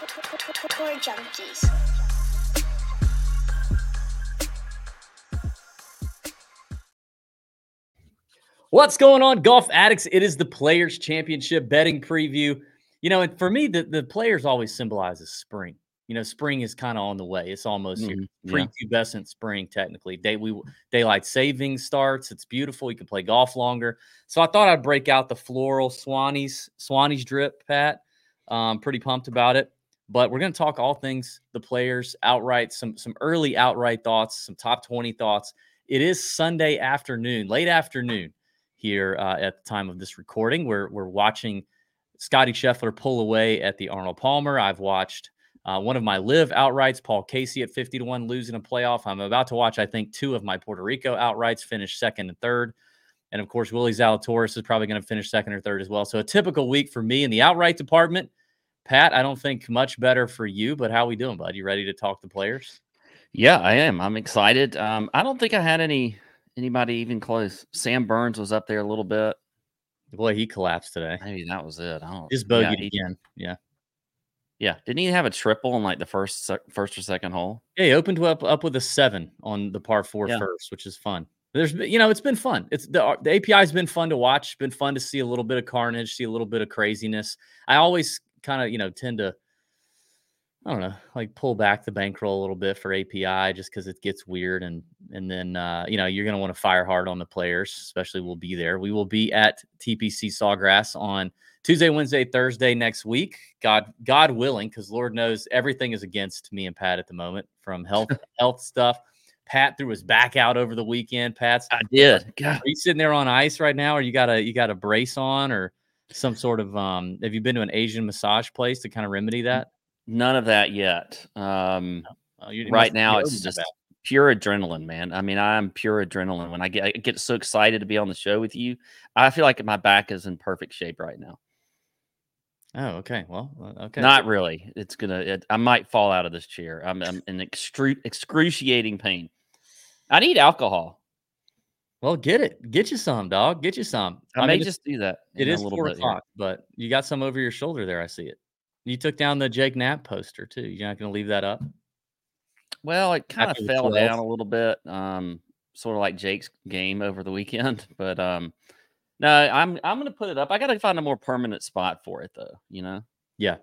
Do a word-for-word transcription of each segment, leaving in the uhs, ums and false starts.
Tour Junkies. What's going on, golf addicts? It is the Players Championship betting preview. You know, and for me, the, the Players always symbolizes spring. You know, spring is kind of on the way. It's almost here. Mm-hmm. Yeah. Prepubescent spring, technically. Day we daylight savings starts. It's beautiful. You can play golf longer. So I thought I'd break out the floral Swannies, Swannies drip, Pat. Um, pretty pumped about it. But we're going to talk all things the Players outright, some some early outright thoughts, some top twenty thoughts. It is Sunday afternoon, late afternoon here uh, at the time of this recording. We're we're watching Scotty Scheffler pull away at the Arnold Palmer. I've watched uh, one of my live outrights, Paul Casey at fifty to one, losing a playoff. I'm about to watch, I think, two of my Puerto Rico outrights finish second and third. And, of course, Willie Zalatoris is probably going to finish second or third as well. So a typical week for me in the outright department. Pat, I don't think much better for you, but how we doing, bud? You ready to talk the Players? Yeah, I am. I'm excited. Um, I don't think I had any anybody even close. Sam Burns was up there a little bit. Boy, he collapsed today. Maybe that was it. I don't. Just bogeyed yeah, he, again. Yeah. Yeah. Didn't he have a triple on like the first first or second hole? Yeah, he opened up up with a seven on the par four yeah. first, which is fun. There's, you know, it's been fun. It's the the A P I has been fun to watch. It's been fun to see a little bit of carnage, see a little bit of craziness. I always kind of, you know, tend to, I don't know, like pull back the bankroll a little bit for A P I just because it gets weird. And and then, uh, you know, you're going to want to fire hard on the Players, especially we'll be there. We will be at T P C Sawgrass on Tuesday, Wednesday, Thursday next week. God, God willing, because Lord knows everything is against me and Pat at the moment, from health health stuff. Pat threw his back out over the weekend. Pat's I did. God. Are you sitting there on ice right now, or you got a you got a brace on, or some sort of um? Have you been to an Asian massage place to kind of remedy that? None of that yet. Um, oh, you, right now, it's just pure adrenaline, man. I mean, I'm pure adrenaline. When I get I get so excited to be on the show with you, I feel like my back is in perfect shape right now. Oh, okay. Well, okay. Not really. It's gonna. It, I might fall out of this chair. I'm, I'm in excru- excruciating pain. I need alcohol. Well, get it. Get you some, dog. Get you some. I, I may mean, just do that. It is a little four bit o'clock, here. but you got some over your shoulder there. I see it. You took down the Jake Knapp poster too. You're not going to leave that up? Well, it kind of fell down a little bit. Um, sort of like Jake's game over the weekend, but um. No, I'm I'm gonna put it up. I gotta find a more permanent spot for it, though. You know. Yeah.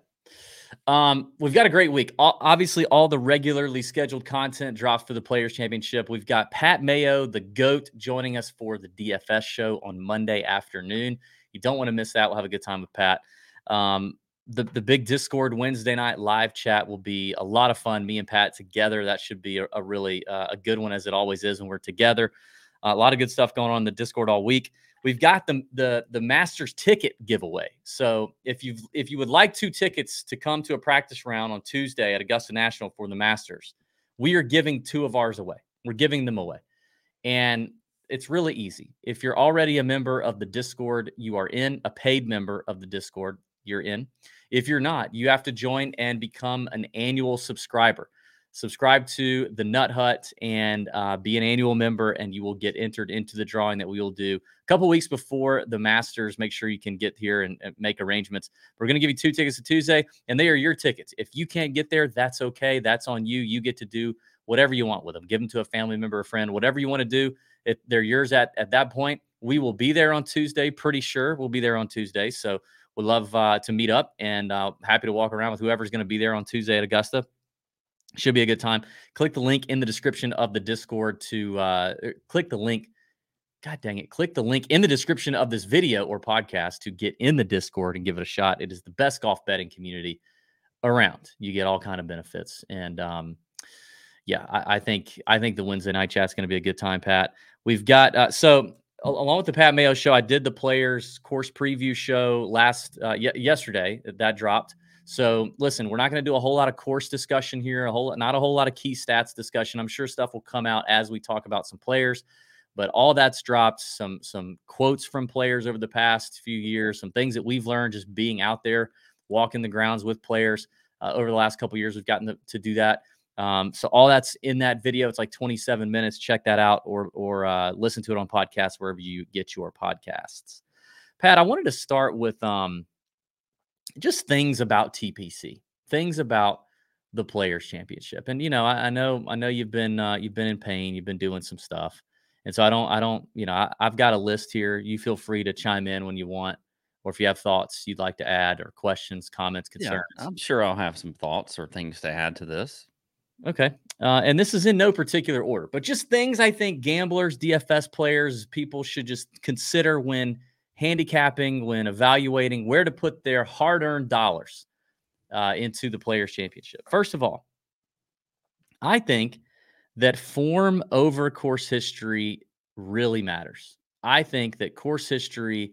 Um, we've got a great week. All, obviously, all the regularly scheduled content drops for the Players Championship. We've got Pat Mayo, the GOAT, joining us for the D F S show on Monday afternoon. You don't want to miss that. We'll have a good time with Pat. Um, the the big Discord Wednesday night live chat will be a lot of fun. Me and Pat together. That should be a, a really uh, a good one, as it always is when we're together. Uh, a lot of good stuff going on in the Discord all week. We've got the, the the Masters ticket giveaway. So if you if you would like two tickets to come to a practice round on Tuesday at Augusta National for the Masters, we are giving two of ours away. We're giving them away. And it's really easy. If you're already a member of the Discord, you are in, a paid member of the Discord, you're in. If you're not, you have to join and become an annual subscriber. Subscribe to the Nut Hut and uh, be an annual member, and you will get entered into the drawing that we will do a couple weeks before the Masters. Make sure you can get here and, and make arrangements. We're going to give you two tickets to Tuesday, and they are your tickets. If you can't get there, that's okay. That's on you. You get to do whatever you want with them. Give them to a family member, a friend, whatever you want to do. If they're yours at, at that point, we will be there on Tuesday. Pretty sure we'll be there on Tuesday. So we'd love uh, to meet up, and uh, happy to walk around with whoever's going to be there on Tuesday at Augusta. Should be a good time. Click the link in the description of the Discord to uh, click the link. God dang it. Click the link in the description of this video or podcast to get in the Discord and give it a shot. It is the best golf betting community around. You get all kind of benefits. And um, yeah, I, I think I think the Wednesday night chat is going to be a good time, Pat. We've got uh, so along with the Pat Mayo show, I did the Players course preview show last uh, y- yesterday. That dropped. So listen, we're not going to do a whole lot of course discussion here, a whole not a whole lot of key stats discussion. I'm sure stuff will come out as we talk about some players, but all that's dropped. Some some quotes from players over the past few years, some things that we've learned just being out there, walking the grounds with players uh, over the last couple of years. We've gotten to, to do that. Um, so all that's in that video. It's like twenty-seven minutes. Check that out, or or uh, listen to it on podcasts wherever you get your podcasts. Pat, I wanted to start with um. just things about T P C, things about the Players Championship. And you know, I, I know, I know you've been uh, you've been in pain, you've been doing some stuff, and so I don't, I don't, you know, I, I've got a list here. You feel free to chime in when you want, or if you have thoughts you'd like to add, or questions, comments, concerns. Yeah, I'm sure I'll have some thoughts or things to add to this. Okay. Uh, and this is in no particular order, but just things I think gamblers, D F S players, people should just consider when handicapping, when evaluating where to put their hard-earned dollars uh, into the Players Championship. First of all, I think that form over course history really matters. I think that course history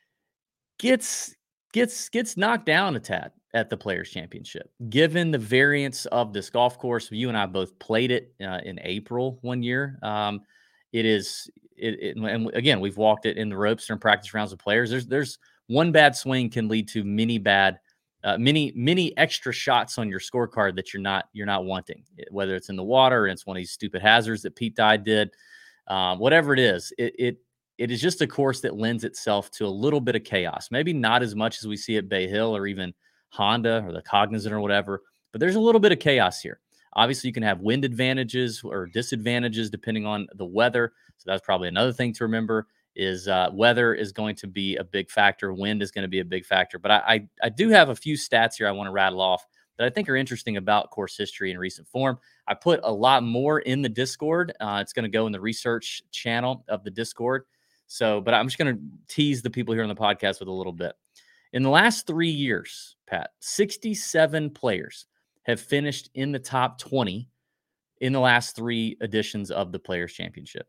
gets gets gets knocked down a tad at the Players Championship, given the variance of this golf course. You and I both played it uh, in April one year. Um, it is, it, it, and again, we've walked it in the ropes during practice rounds with players. There's, there's one bad swing can lead to many bad, uh, many, many extra shots on your scorecard that you're not, you're not wanting. Whether it's in the water, or it's one of these stupid hazards that Pete Dye did, um, whatever it is, it, it, it is just a course that lends itself to a little bit of chaos. Maybe not as much as we see at Bay Hill or even Honda or the Cognizant or whatever, but there's a little bit of chaos here. Obviously, you can have wind advantages or disadvantages depending on the weather. So that's probably another thing to remember is uh, weather is going to be a big factor. Wind is going to be a big factor. But I, I, I do have a few stats here I want to rattle off that I think are interesting about course history and recent form. I put a lot more in the Discord. Uh, it's going to go in the research channel of the Discord. So, but I'm just going to tease the people here on the podcast with a little bit. In the last three years, Pat, sixty-seven players have finished in the top twenty in the last three editions of the Players Championship.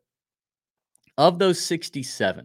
Of those sixty-seven,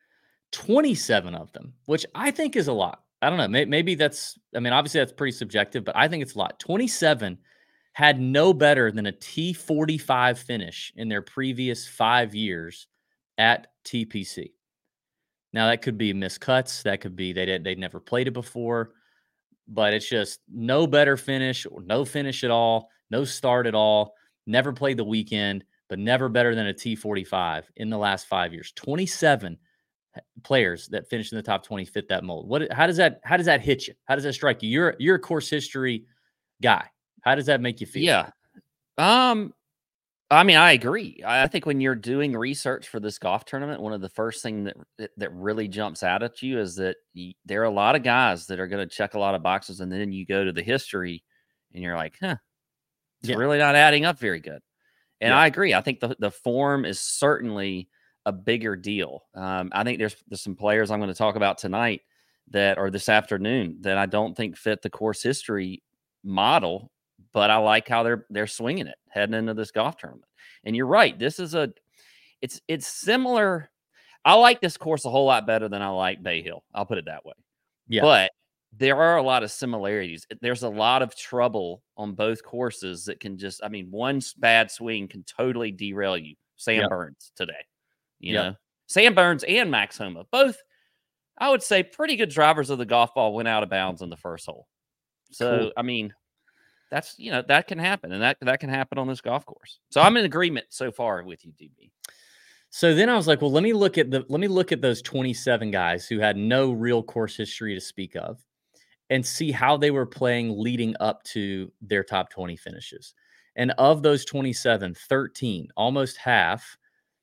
twenty-seven of them, which I think is a lot. I don't know. Maybe, maybe that's, I mean, obviously that's pretty subjective, but I think it's a lot. twenty-seven had no better than a T forty-five finish in their previous five years at T P C. Now, that could be miscuts. That could be they did, they'd never played it before. But it's just no better finish or no finish at all, no start at all, never played the weekend, but never better than a T forty-five in the last five years. twenty-seven players that finished in the top twenty fit that mold. What? How does that? How does that hit you? How does that strike you? You're you're a course history guy. How does that make you feel? Yeah. Um. I mean, I agree. I think when you're doing research for this golf tournament, one of the first things that that, that really jumps out at you is that you, there are a lot of guys that are going to check a lot of boxes, and then you go to the history, and you're like, "Huh, it's yeah. really not adding up very good." And yeah. I agree. I think the the form is certainly a bigger deal. Um, I think there's there's some players I'm going to talk about tonight that or this afternoon that I don't think fit the course history model. But I like how they're they're swinging it heading into this golf tournament. And you're right. This is a it's it's similar. I like this course a whole lot better than I like Bay Hill. I'll put it that way. Yeah. But there are a lot of similarities. There's a lot of trouble on both courses that can just, I mean, one bad swing can totally derail you. Sam yep. Burns today. You yep. know, Sam Burns and Max Homa, both, I would say, pretty good drivers of the golf ball went out of bounds in the first hole. So, cool. I mean, that's, you know, that can happen, and that that can happen on this golf course. So I'm in agreement so far with you, D B. So then I was like, well, let me look at the let me look at those twenty-seven guys who had no real course history to speak of, and see how they were playing leading up to their top twenty finishes. And of those twenty-seven, thirteen, almost half,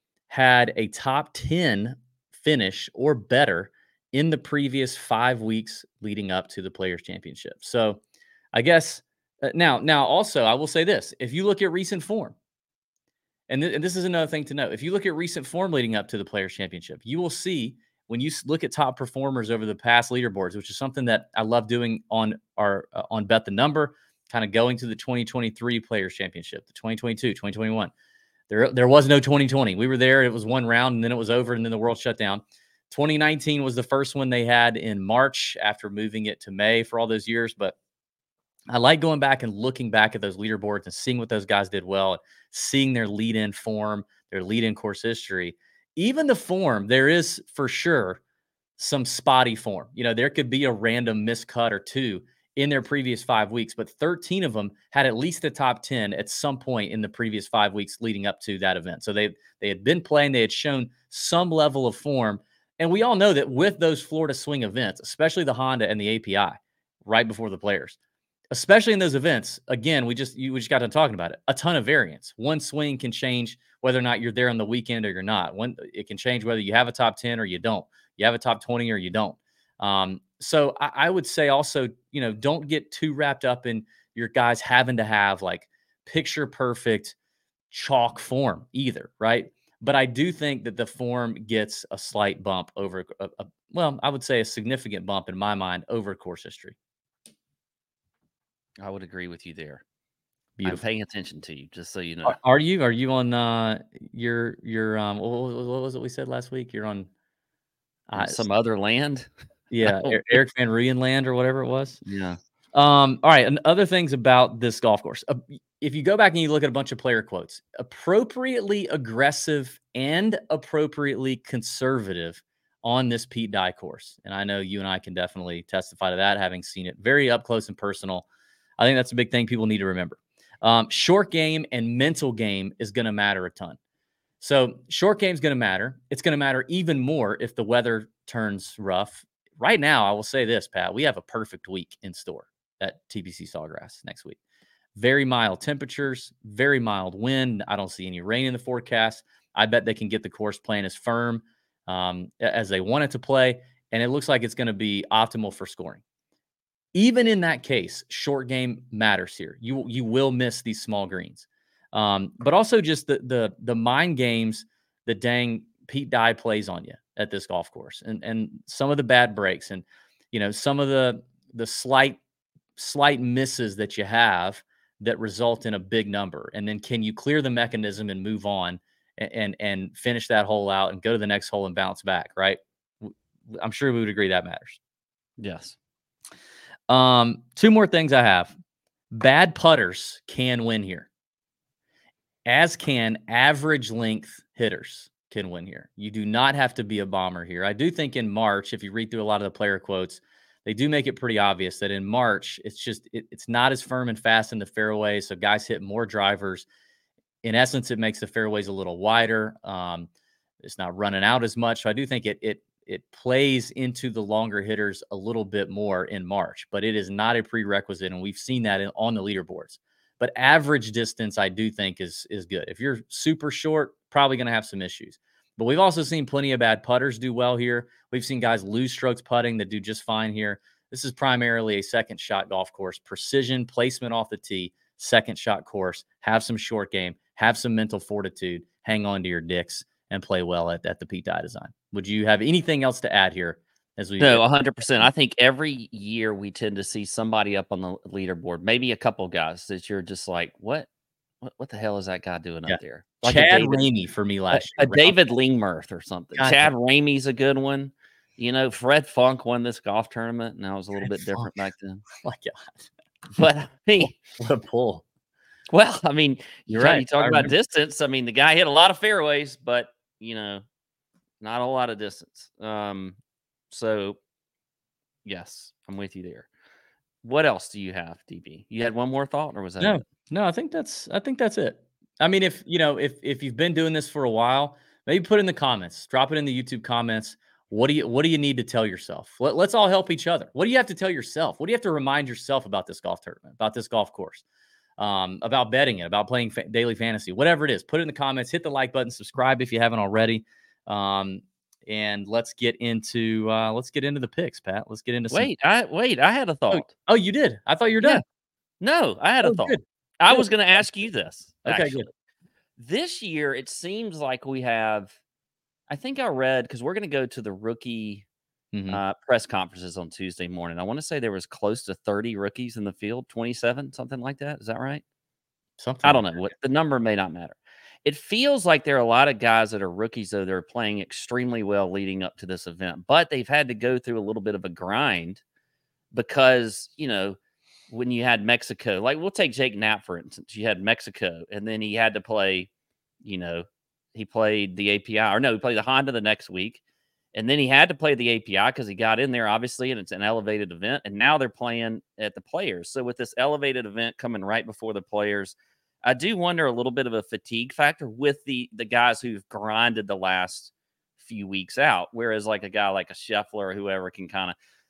had a top ten finish or better in the previous five weeks leading up to the Players Championship. So I guess. Uh, now, now, also, I will say this. If you look at recent form, and, th- and this is another thing to note, if you look at recent form leading up to the Players Championship, you will see when you look at top performers over the past leaderboards, which is something that I love doing on our uh, on Bet the Number, kind of going to the twenty twenty-three Players Championship, the twenty twenty-two, twenty twenty-one. There, there was no twenty twenty. We were there. It was one round, and then it was over, and then the world shut down. twenty nineteen was the first one they had in March after moving it to May for all those years, but I like going back and looking back at those leaderboards and seeing what those guys did well, seeing their lead-in form, their lead-in course history. Even the form, there is for sure some spotty form. You know, there could be a random miscut or two in their previous five weeks, but thirteen of them had at least the top ten at some point in the previous five weeks leading up to that event. So they they had been playing, they had shown some level of form. And we all know that with those Florida swing events, especially the Honda and the A P I, right before the Players, especially in those events. Again, we just you we just got done talking about it. A ton of variance. One swing can change whether or not you're there on the weekend or you're not. One it can change whether you have a top ten or you don't. You have a top twenty or you don't. Um, so I, I would say also, you know, don't get too wrapped up in your guys having to have like picture perfect chalk form either, right? But I do think that the form gets a slight bump over, a, a, well, I would say a significant bump in my mind over course history. I would agree with you there. Beautiful. I'm paying attention to you, just so you know. Are, are you? Are you on uh, your your um? What, what was it we said last week? You're on uh, some other land. Yeah, Eric Van Rooyen land or whatever it was. Yeah. Um, all right. And other things about this golf course. Uh, if you go back and you look at a bunch of player quotes, appropriately aggressive and appropriately conservative on this Pete Dye course. And I know you and I can definitely testify to that, having seen it very up close and personal. I think that's a big thing people need to remember. Um, short game and mental game is going to matter a ton. So short game is going to matter. It's going to matter even more if the weather turns rough. Right now, I will say this, Pat, we have a perfect week in store at T P C Sawgrass next week. Very mild temperatures, very mild wind. I don't see any rain in the forecast. I bet they can get the course playing as firm um, as they want it to play. And it looks like it's going to be optimal for scoring. Even in that case, short game matters here. You, you will miss these small greens. Um, but also just the, the, the mind games that dang Pete Dye plays on you at this golf course, and, and some of the bad breaks, and, you know, some of the, the slight, slight misses that you have that result in a big number. And then can you clear the mechanism and move on and, and, and finish that hole out and go to the next hole and bounce back. Right. I'm sure we would agree that matters. Yes. Um, two more things I have. Bad putters can win here, as can average length hitters can win here. You do not have to be a bomber here. I do think in March, if you read through a lot of the player quotes, they do make it pretty obvious that in March, it's just, it, it's not as firm and fast in the fairway. So guys hit more drivers. In essence, it makes the fairways a little wider. Um, it's not running out as much. So I do think it, it, it plays into the longer hitters a little bit more in March, but it is not a prerequisite. And we've seen that in, on the leaderboards. But average distance, I do think is, is good. If you're super short, probably going to have some issues. But we've also seen plenty of bad putters do well here. We've seen guys lose strokes putting that do just fine here. This is primarily a second shot golf course. Precision, placement off the tee, second shot course. Have some short game. Have some mental fortitude. Hang on to your dicks and play well at, at the Pete Dye design. Would you have anything else to add here? As we no, one hundred percent. I think every year we tend to see somebody up on the leaderboard, maybe a couple guys that you're just like, what? What, what the hell is that guy doing yeah. up there? Like Chad Ramey for me last a, year. A David Lingmerth or something. God, Chad Ramey's a good one. You know, Fred Funk won this golf tournament, and that was a little Fred bit different Funk. back then. Oh my God. But I mean, what a pull. Well, I mean, you're right. You talk I about remember. distance. I mean, the guy hit a lot of fairways, but, you know, not a whole lot of distance. Um, so, yes, I'm with you there. What else do you have, D B? You had one more thought, or was that no? It? No, I think that's I think that's it. I mean, if you know, if if you've been doing this for a while, maybe put in the comments, drop it in the YouTube comments. What do you what do you need to tell yourself? Let, let's all help each other. What do you have to tell yourself? What do you have to remind yourself about this golf tournament, about this golf course, um, about betting it, about playing fa- daily fantasy, whatever it is? Put it in the comments. Hit the like button. Subscribe if you haven't already. Um, and let's get into uh, let's get into the picks, Pat. Let's get into some... wait. I wait. I had a thought. Oh, oh you did. I thought you were done. Yeah. No, I had oh, a thought. Good. I good. was going to ask you this. Okay, actually. good. This year, it seems like we have. I think I read because we're going to go to the rookie mm-hmm. uh, press conferences on Tuesday morning. I want to say there was close to thirty rookies in the field, twenty-seven, something like that. Is that right? Something. I don't know. What the number may not matter. It feels like there are a lot of guys that are rookies, though, that are playing extremely well leading up to this event, but they've had to go through a little bit of a grind because, you know, when you had Mexico, like we'll take Jake Knapp, for instance, you had Mexico, and then he had to play, you know, he played the A P I, or no, he played the Honda the next week, and then he had to play the A P I because he got in there, obviously, and it's an elevated event, and now they're playing at the Players. So with this elevated event coming right before the Players, I do wonder a little bit of a fatigue factor with the the guys who've grinded the last few weeks out, whereas like a guy like a Scheffler or whoever can kind of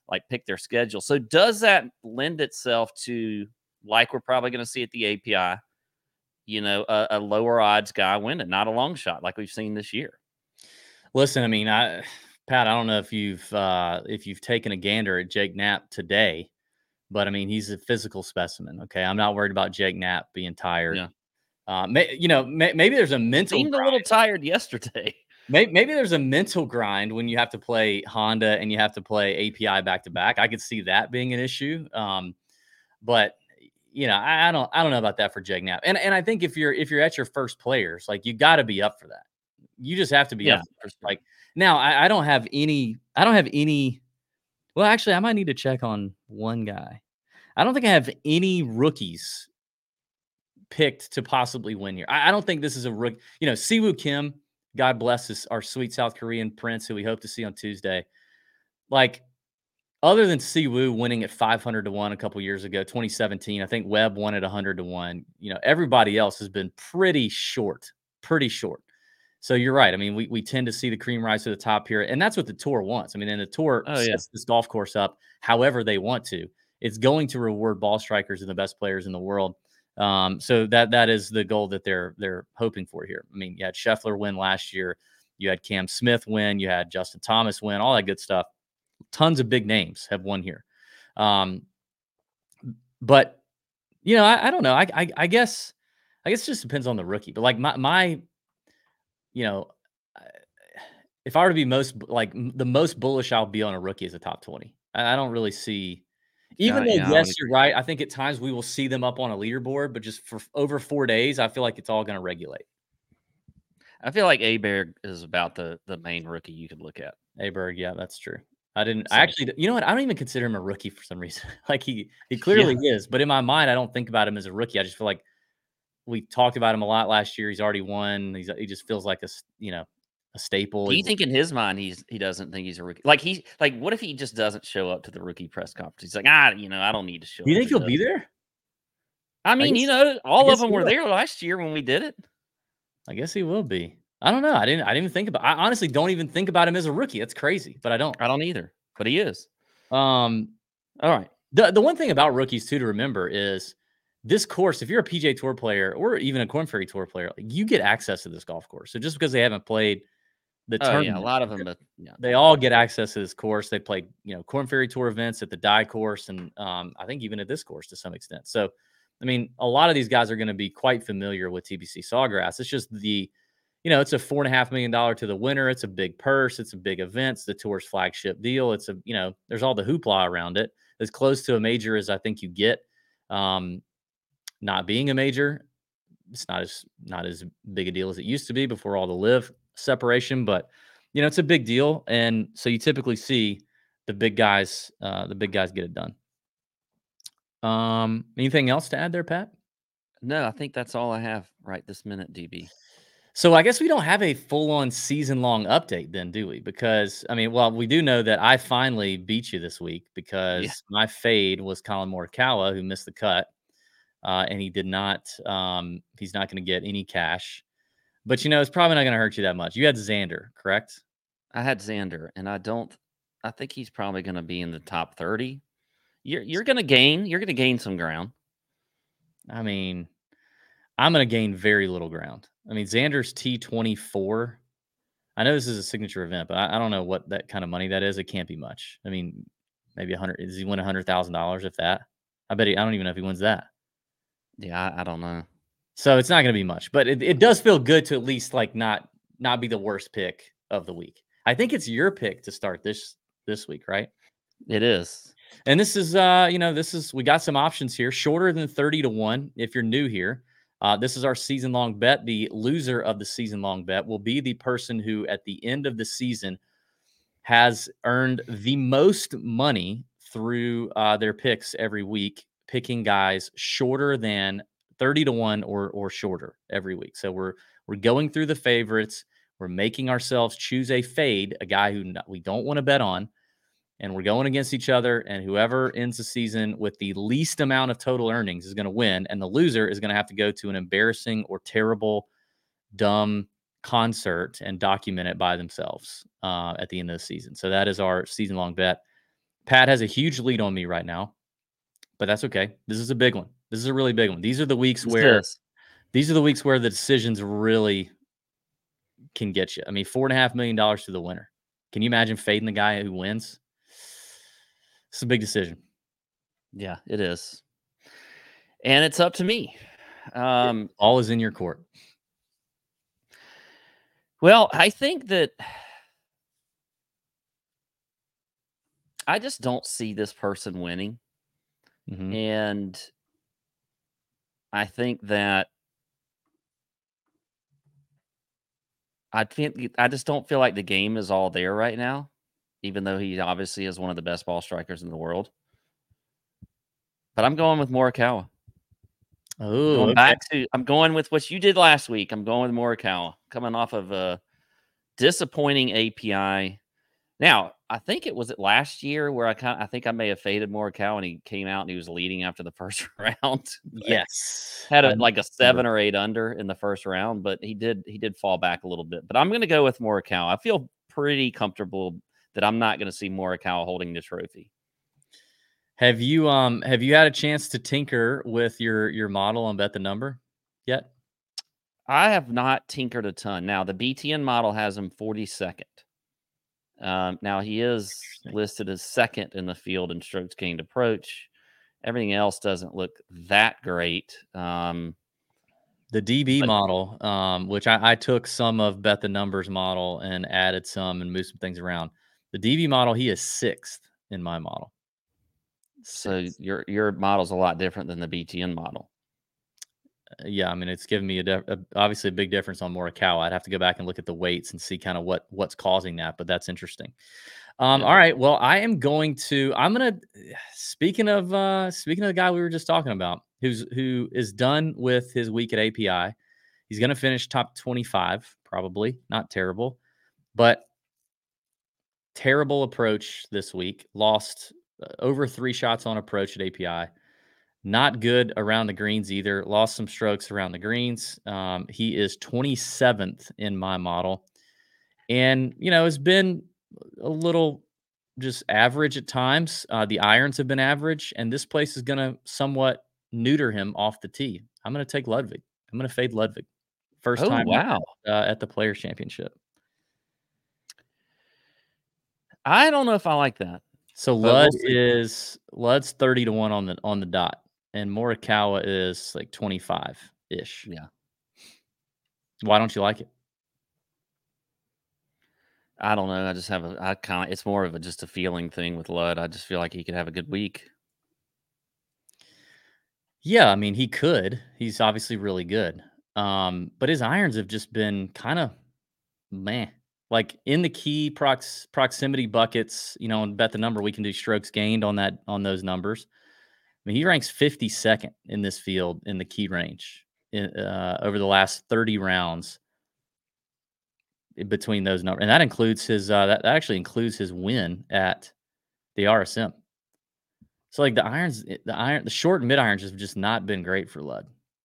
like pick their schedule. So does that lend itself to, like we're probably going to see at the A P I, you know, a, a lower odds guy winning, not a long shot like we've seen this year? Listen, I mean, I Pat, I don't know if you've uh, if you've taken a gander at Jake Knapp today, but I mean, he's a physical specimen. Okay, I'm not worried about Jake Knapp being tired. Yeah. Uh, may, you know, may, maybe there's a mental. Seemed grind. a little tired yesterday. Maybe, maybe there's a mental grind when you have to play Honda and you have to play A P I back to back. I could see that being an issue. Um, but you know, I, I don't, I don't know about that for Jake Knapp. And and I think if you're if you're at your first players, like you got to be up for that. You just have to be Yeah, up for for that. sure. Like now, I, I don't have any. I don't have any. Well, actually, I might need to check on one guy. I don't think I have any rookies picked to possibly win here. I, I don't think this is a rookie. You know, Siwoo Kim, God bless us, our sweet South Korean prince who we hope to see on Tuesday. Like, other than Siwoo winning at five hundred to one a couple years ago, twenty seventeen, I think Webb won at one hundred to one. You know, everybody else has been pretty short, pretty short. So you're right. I mean, we we tend to see the cream rise to the top here, and that's what the tour wants. I mean, and the tour Oh, yeah. sets this golf course up however they want to. It's going to reward ball strikers and the best players in the world. Um, so that that is the goal that they're they're hoping for here. I mean, you had Scheffler win last year, you had Cam Smith win, you had Justin Thomas win, all that good stuff. Tons of big names have won here. Um, but you know, I, I don't know. I, I I guess I guess it just depends on the rookie. But like my my, you know, if I were to be most like the most bullish I'll be on a rookie is a top twenty. I, I don't really see. Even Yeah, though, yeah, I yes, would you're agree. right. I think at times we will see them up on a leaderboard, but just for over four days, I feel like it's all going to regulate. I feel like Aberg is about the the main rookie you could look at. Aberg, yeah, that's true. I didn't. I So- actually, you know what? I don't even consider him a rookie for some reason. Like he, he clearly is, but in my mind, I don't think about him as a rookie. I just feel like we talked about him a lot last year. He's already won. He's he just feels like a s- you know a staple. Do you He's- think in his mind he's he doesn't think he's a rookie? Like he like what if he just doesn't show up to the rookie press conference? He's like, ah, you know, I don't need to show Do you up. think to he'll the-" be there? I mean, guess- you know, all guess of them he were will. there last year when we did it. I guess he will be. I don't know. I didn't. I didn't even think about. I honestly don't even think about him as a rookie. That's crazy, but I don't. I don't either, but he is. Um, All right. the the one thing about rookies too to remember is this course. If you're a P G A Tour player or even a Korn Ferry Tour player, like, you get access to this golf course. So just because they haven't played the Oh tournament, yeah, a lot of them. But, yeah, they all get access to this course. They play, you know, Korn Ferry Tour events at the Die course, and um, I think even at this course to some extent. So, I mean, a lot of these guys are going to be quite familiar with T B C Sawgrass. It's just the, you know, it's a four and a half million dollar to the winner. It's a big purse. It's a big event. It's the tour's flagship deal. It's a, you know, there's all the hoopla around it. As close to a major as I think you get. Um, not being a major, it's not as not as big a deal as it used to be before all the live separation, but you know, it's a big deal. And so you typically see the big guys, uh, the big guys get it done. Um, anything else to add there, Pat? no, I think that's all I have right this minute, D B. So I guess we don't have a full-on season-long update then, do we? Because I mean, well, we do know that I finally beat you this week because Yeah. my fade was Colin Morikawa, who missed the cut, uh, and he did not. Um, he's not going to get any cash, but you know, it's probably not going to hurt you that much. You had Xander, correct? I had Xander, and I don't. I think he's probably going to be in the top thirty. You're you're going to gain. You're going to gain some ground. I mean, I'm going to gain very little ground. I mean, Xander's T twenty-four. I know this is a signature event, but I, I don't know what that kind of money that is. It can't be much. I mean, maybe a hundred. Does he win a hundred thousand dollars if that? I bet he. I don't even know if he wins that. Yeah, I, I don't know. So it's not going to be much, but it, it does feel good to at least like not not be the worst pick of the week. I think it's your pick to start this this week, right? It is. And this is uh, you know, this is we got some options here, shorter than thirty to one if you're new here. Uh, this is our season long bet. The loser of the season long bet will be the person who at the end of the season has earned the most money through uh, their picks every week, picking guys shorter than thirty to one or or shorter every week. So we're we're going through the favorites. We're making ourselves choose a fade, a guy who not, we don't want to bet on, and we're going against each other. And whoever ends the season with the least amount of total earnings is going to win, and the loser is going to have to go to an embarrassing or terrible, dumb concert and document it by themselves uh, at the end of the season. So that is our season long bet. Pat has a huge lead on me right now, but that's okay. This is a big one. This is a really big one. These are the weeks This where is. these are the weeks where the decisions really can get you. I mean, four and a half million dollars to the winner. Can you imagine fading the guy who wins? It's a big decision. Yeah, it is. And it's up to me. Um, All is in your court. Well, I think that I just don't see this person winning. Mm-hmm. And I think that I think I just don't feel like the game is all there right now, even though he obviously is one of the best ball strikers in the world. But I'm going with Morikawa. Oh, going okay. back to I'm going with what you did last week. I'm going with Morikawa, coming off of a disappointing A P I. Now, I think it was it last year where I kind I think I may have faded Morikawa and he came out and he was leading after the first round. Yes, Had a, I like a remember. seven or eight under in the first round, but he did he did fall back a little bit. But I'm going to go with Morikawa. I feel pretty comfortable that I'm not going to see Morikawa holding the trophy. Have you um have you had a chance to tinker with your your model and bet the number yet? I have not tinkered a ton. Now the B T N model has him forty-second. Um, now he is listed as second in the field in strokes gained approach. Everything else doesn't look that great. Um, The D B but, model, um, which I, I took some of Bet the Numbers model and added some and moved some things around. The D B model, he is sixth in my model. so Sixth. your your model's a lot different than the B T N model. Uh, yeah, I mean it's given me a, def- a obviously a big difference on Morikawa. I'd have to go back and look at the weights and see kind of what what's causing that, but that's interesting. Um, Yeah. All right, well, I am going to. I'm gonna. Speaking of uh, speaking of the guy we were just talking about, who's who is done with his week at A P I. He's going to finish top twenty-five, probably. Not terrible, but terrible approach this week. Lost uh, over three shots on approach at A P I. Not good around the greens either. Lost some strokes around the greens. Um, he is twenty-seventh in my model. And, you know, has been a little just average at times. Uh, the irons have been average, and this place is going to somewhat neuter him off the tee. I'm going to take Ludwig. I'm going to fade Ludwig. First Oh, time wow. uh, at the Players Championship. I don't know if I like that. So But Lud we'll see. is Lud's thirty to one on the on the dot, and Morikawa is like twenty-five ish. Yeah. Why don't you like it? I don't know. I just have a I kind of it's more of a just a feeling thing with Lud. I just feel like he could have a good week. Yeah, I mean he could. He's obviously really good. Um, but his irons have just been kind of meh. Like in the key prox proximity buckets, you know, and bet the number, we can do strokes gained on that on those numbers. I mean, he ranks fifty-second in this field in the key range in, uh, over the last thirty rounds in between those numbers, and that includes his. Uh, that, that actually includes his win at the R S M. So, like the irons, the iron, the short and mid irons have just not been great for Lud.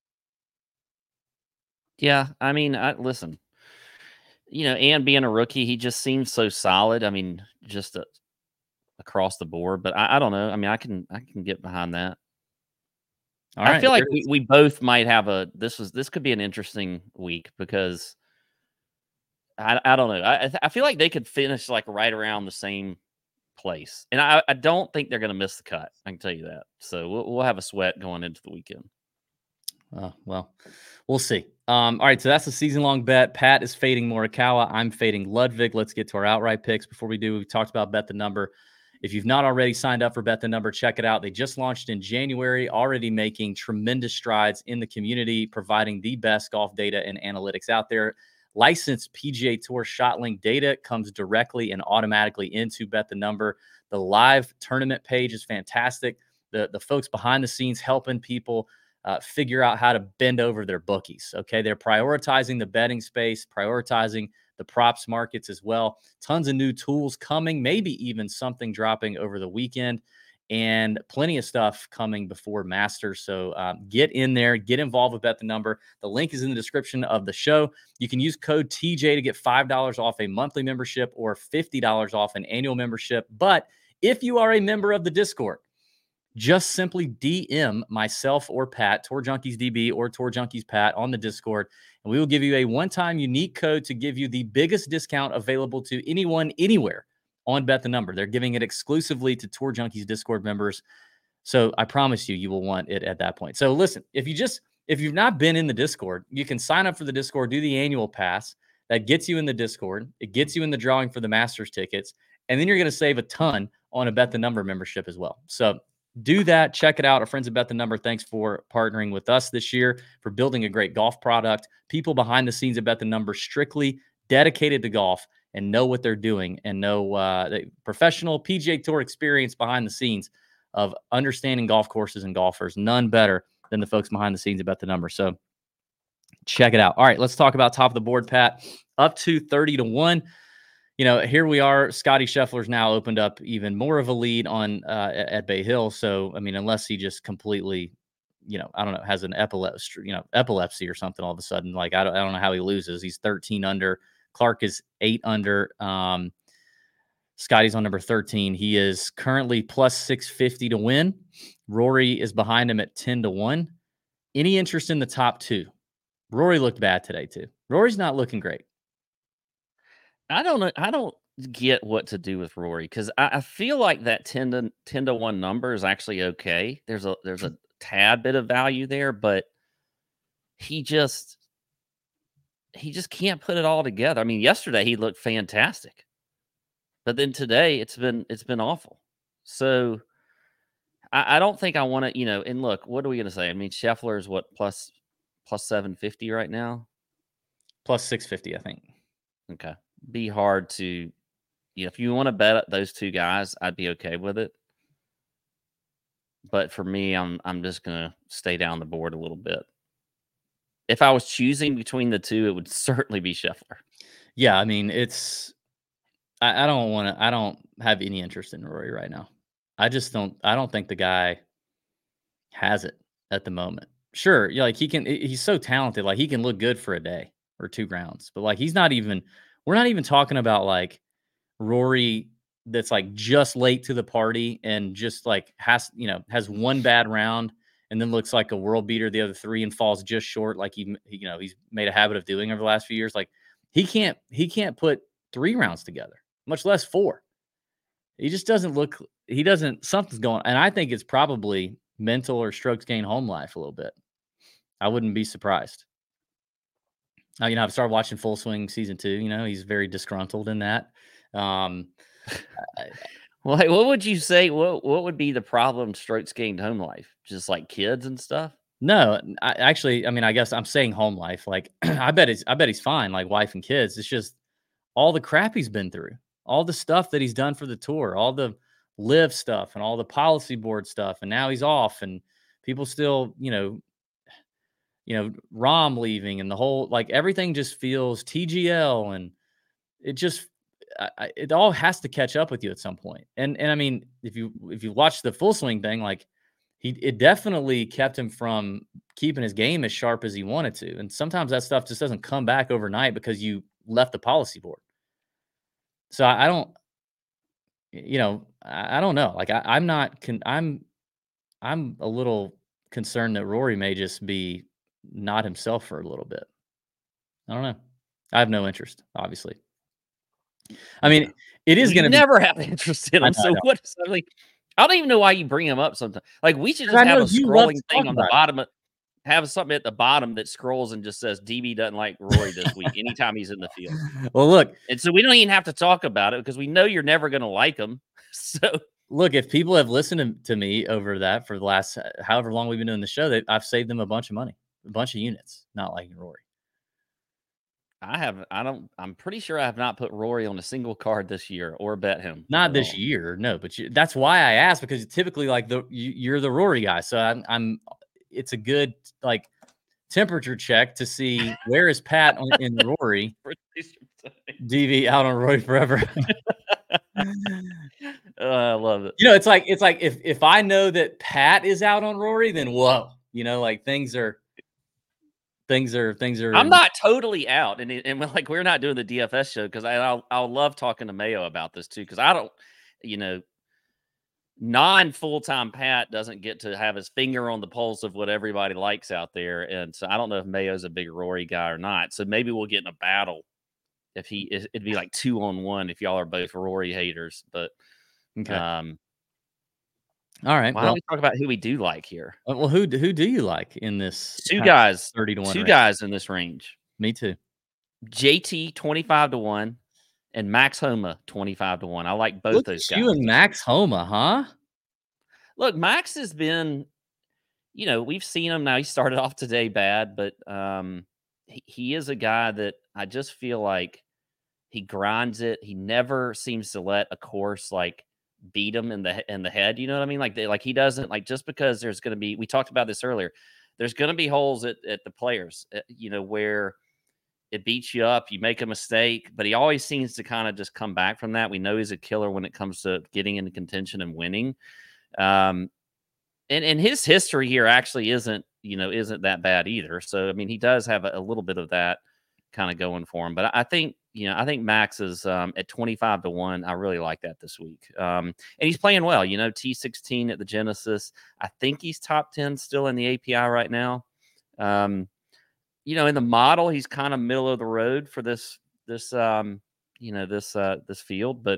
Yeah, I mean, I, listen, you know, and being a rookie, he just seems so solid. I mean, just a, across the board. But I, I don't know. I mean, I can I can get behind that. All right, I feel like there it we, is. we both might have a this was this could be an interesting week because I I don't know. I I th- I feel like they could finish like right around the same place, and I I don't think they're going to miss the cut. I can tell you that. So we'll we'll have a sweat going into the weekend. Uh, well, we'll see. Um, all right, so that's the season long bet. Pat is fading Morikawa. I'm fading Ludwig. Let's get to our outright picks. Before we do, we talked about Bet the Number. If you've not already signed up for Bet the Number, check it out. They just launched in January, already making tremendous strides in the community, providing the best golf data and analytics out there. Licensed P G A Tour ShotLink data comes directly and automatically into Bet the Number. The live tournament page is fantastic. The, the folks behind the scenes helping people Uh, figure out how to bend over their bookies. Okay. They're prioritizing the betting space, prioritizing the props markets as well. Tons of new tools coming, maybe even something dropping over the weekend, and plenty of stuff coming before Masters. So um, get in there, get involved with Bet the Number. The link is in the description of the show. You can use code T J to get five dollars off a monthly membership or fifty dollars off an annual membership. But If you are a member of the Discord, just simply D M myself or Pat, Tour Junkies D B or Tour Junkies Pat on the Discord, and we will give you a one-time unique code to give you the biggest discount available to anyone, anywhere on Bet the Number. They're giving it exclusively to Tour Junkies Discord members. So I promise you, you will want it at that point. So listen, if you just, if you've not been in the Discord, you can sign up for the Discord, do the annual pass. That gets you in the Discord. It gets you in the drawing for the Masters tickets. And then you're going to save a ton on a Bet the Number membership as well. So do that. Check it out. Our friends at Bet the Number, thanks for partnering with us this year, for building a great golf product. People behind the scenes at Bet the Number, strictly dedicated to golf and know what they're doing, and know uh, the professional P G A Tour experience behind the scenes of understanding golf courses and golfers. None better than the folks behind the scenes at Bet the Number. So check it out. All right, let's talk about top of the board, Pat. Up to thirty to one. You know, here we are. Scotty Scheffler's now opened up even more of a lead on uh, at Bay Hill. So, I mean, unless he just completely, you know, I don't know, has an epilepsy, you know, epilepsy or something all of a sudden. Like, I don't, I don't know how he loses. He's thirteen under. Clark is eight under. Um, Scotty's on number thirteen. He is currently plus six fifty to win. Rory is behind him at ten to one. Any interest in the top two? Rory looked bad today too. Rory's not looking great. I don't know. I don't get what to do with Rory, because I, I feel like that ten to ten to one number is actually okay. There's a there's a tad bit of value there, but he just he just can't put it all together. I mean, yesterday he looked fantastic, but then today it's been it's been awful. So I, I don't think I want to, you know. And look, what are we going to say? I mean, Scheffler is what, plus plus seven fifty right now, plus six fifty, I think. Okay. Be hard to, you know, if you want to bet those two guys, I'd be okay with it. But for me, I'm I'm just gonna stay down the board a little bit. If I was choosing between the two, it would certainly be Scheffler. Yeah, I mean, it's I, I don't want to. I don't have any interest in Rory right now. I just don't. I don't think the guy has it at the moment. Sure, yeah, like he can. He's so talented. Like he can look good for a day or two rounds, but like he's not even. We're not even talking about like Rory that's like just late to the party and just like has, you know, has one bad round and then looks like a world beater the other three and falls just short, like he, he you know, he's made a habit of doing over the last few years. Like he can't, he can't put three rounds together, much less four. He just doesn't look, he doesn't, something's going, and I think it's probably mental or strokes gain home life a little bit. I wouldn't be surprised. Uh, you know, I've started watching Full Swing season two. You know, he's very disgruntled in that. Um, well, hey, what would you say? What What would be the problem? Strokes gained home life, just like kids and stuff. No, I actually, I mean, I guess I'm saying home life. Like, I bet he's, I bet he's fine. Like wife and kids. It's just all the crap he's been through, all the stuff that he's done for the tour, all the live stuff, and all the policy board stuff, and now he's off, and people still, you know. you know, Rom leaving and the whole, like everything just feels T G L, and it just, I, it all has to catch up with you at some point. And, and I mean, if you, if you watch the Full Swing thing, like he, it definitely kept him from keeping his game as sharp as he wanted to. And sometimes that stuff just doesn't come back overnight because you left the policy board. So I, I don't, you know, I, I don't know. Like I, I'm not, con, I'm, I'm a little concerned that Rory may just be not himself for a little bit. I don't know. I have no interest, obviously. I mean, it is going to never have interest in him. So what is like? I don't even know why you bring him up sometimes. Like we should just have a scrolling thing on the bottom of, have something at the bottom that scrolls and just says D B doesn't like Rory this week anytime he's in the field. Well, look, and so we don't even have to talk about it because we know you're never going to like him. So look, if people have listened to, to me over that for the last however long we've been doing the show, that I've saved them a bunch of money. A bunch of units, not liking Rory. I have, I don't, I'm pretty sure I have not put Rory on a single card this year or bet him. Not this all. year, no, but you, that's why I asked, because typically like the, you, you're the Rory guy. So I'm, I'm, it's a good like temperature check to see where is Pat on, in Rory. D V out on Rory forever. Oh, I love it. You know, it's like, it's like if, if I know that Pat is out on Rory, then whoa, you know, like things are, Things are things are. I'm not totally out, and and like we're not doing the D F S show because I'll I'll love talking to Mayo about this too because I don't, you know, non full-time Pat doesn't get to have his finger on the pulse of what everybody likes out there. And so I don't know if Mayo's a big Rory guy or not. So maybe we'll get in a battle if he is, it'd be like two on one if y'all are both Rory haters. But Okay. um all right. Why well, don't we talk about who we do like here? Well, who who do you like in this? Two guys, thirty to one. Two range? guys in this range. Me too. J T twenty-five to one and Max Homa twenty-five to one. I like both Look those at guys. You and Max Homa, huh? Look, Max has been, you know, we've seen him now. He started off today bad, but um, he, he is a guy that I just feel like he grinds it. He never seems to let a course like beat him in the in the head. You know what I mean? Like they, like he doesn't like just because there's going to be. We talked about this earlier. There's going to be holes at at the players. uh, You know where it beats you up, you make a mistake, but he always seems to kind of just come back from that. We know he's a killer when it comes to getting into contention and winning. Um, and, and his history here actually isn't, you know, isn't that bad either. So, I mean, he does have a, a little bit of that kind of going for him. But I think, you know, I think Max is um, at twenty-five to one. I really like that this week. Um, and he's playing well, you know, T sixteen at the Genesis. I think he's top ten still in the A P I right now. Um, you know, in the model, he's kind of middle of the road for this, this, um, you know, this, uh, this field, but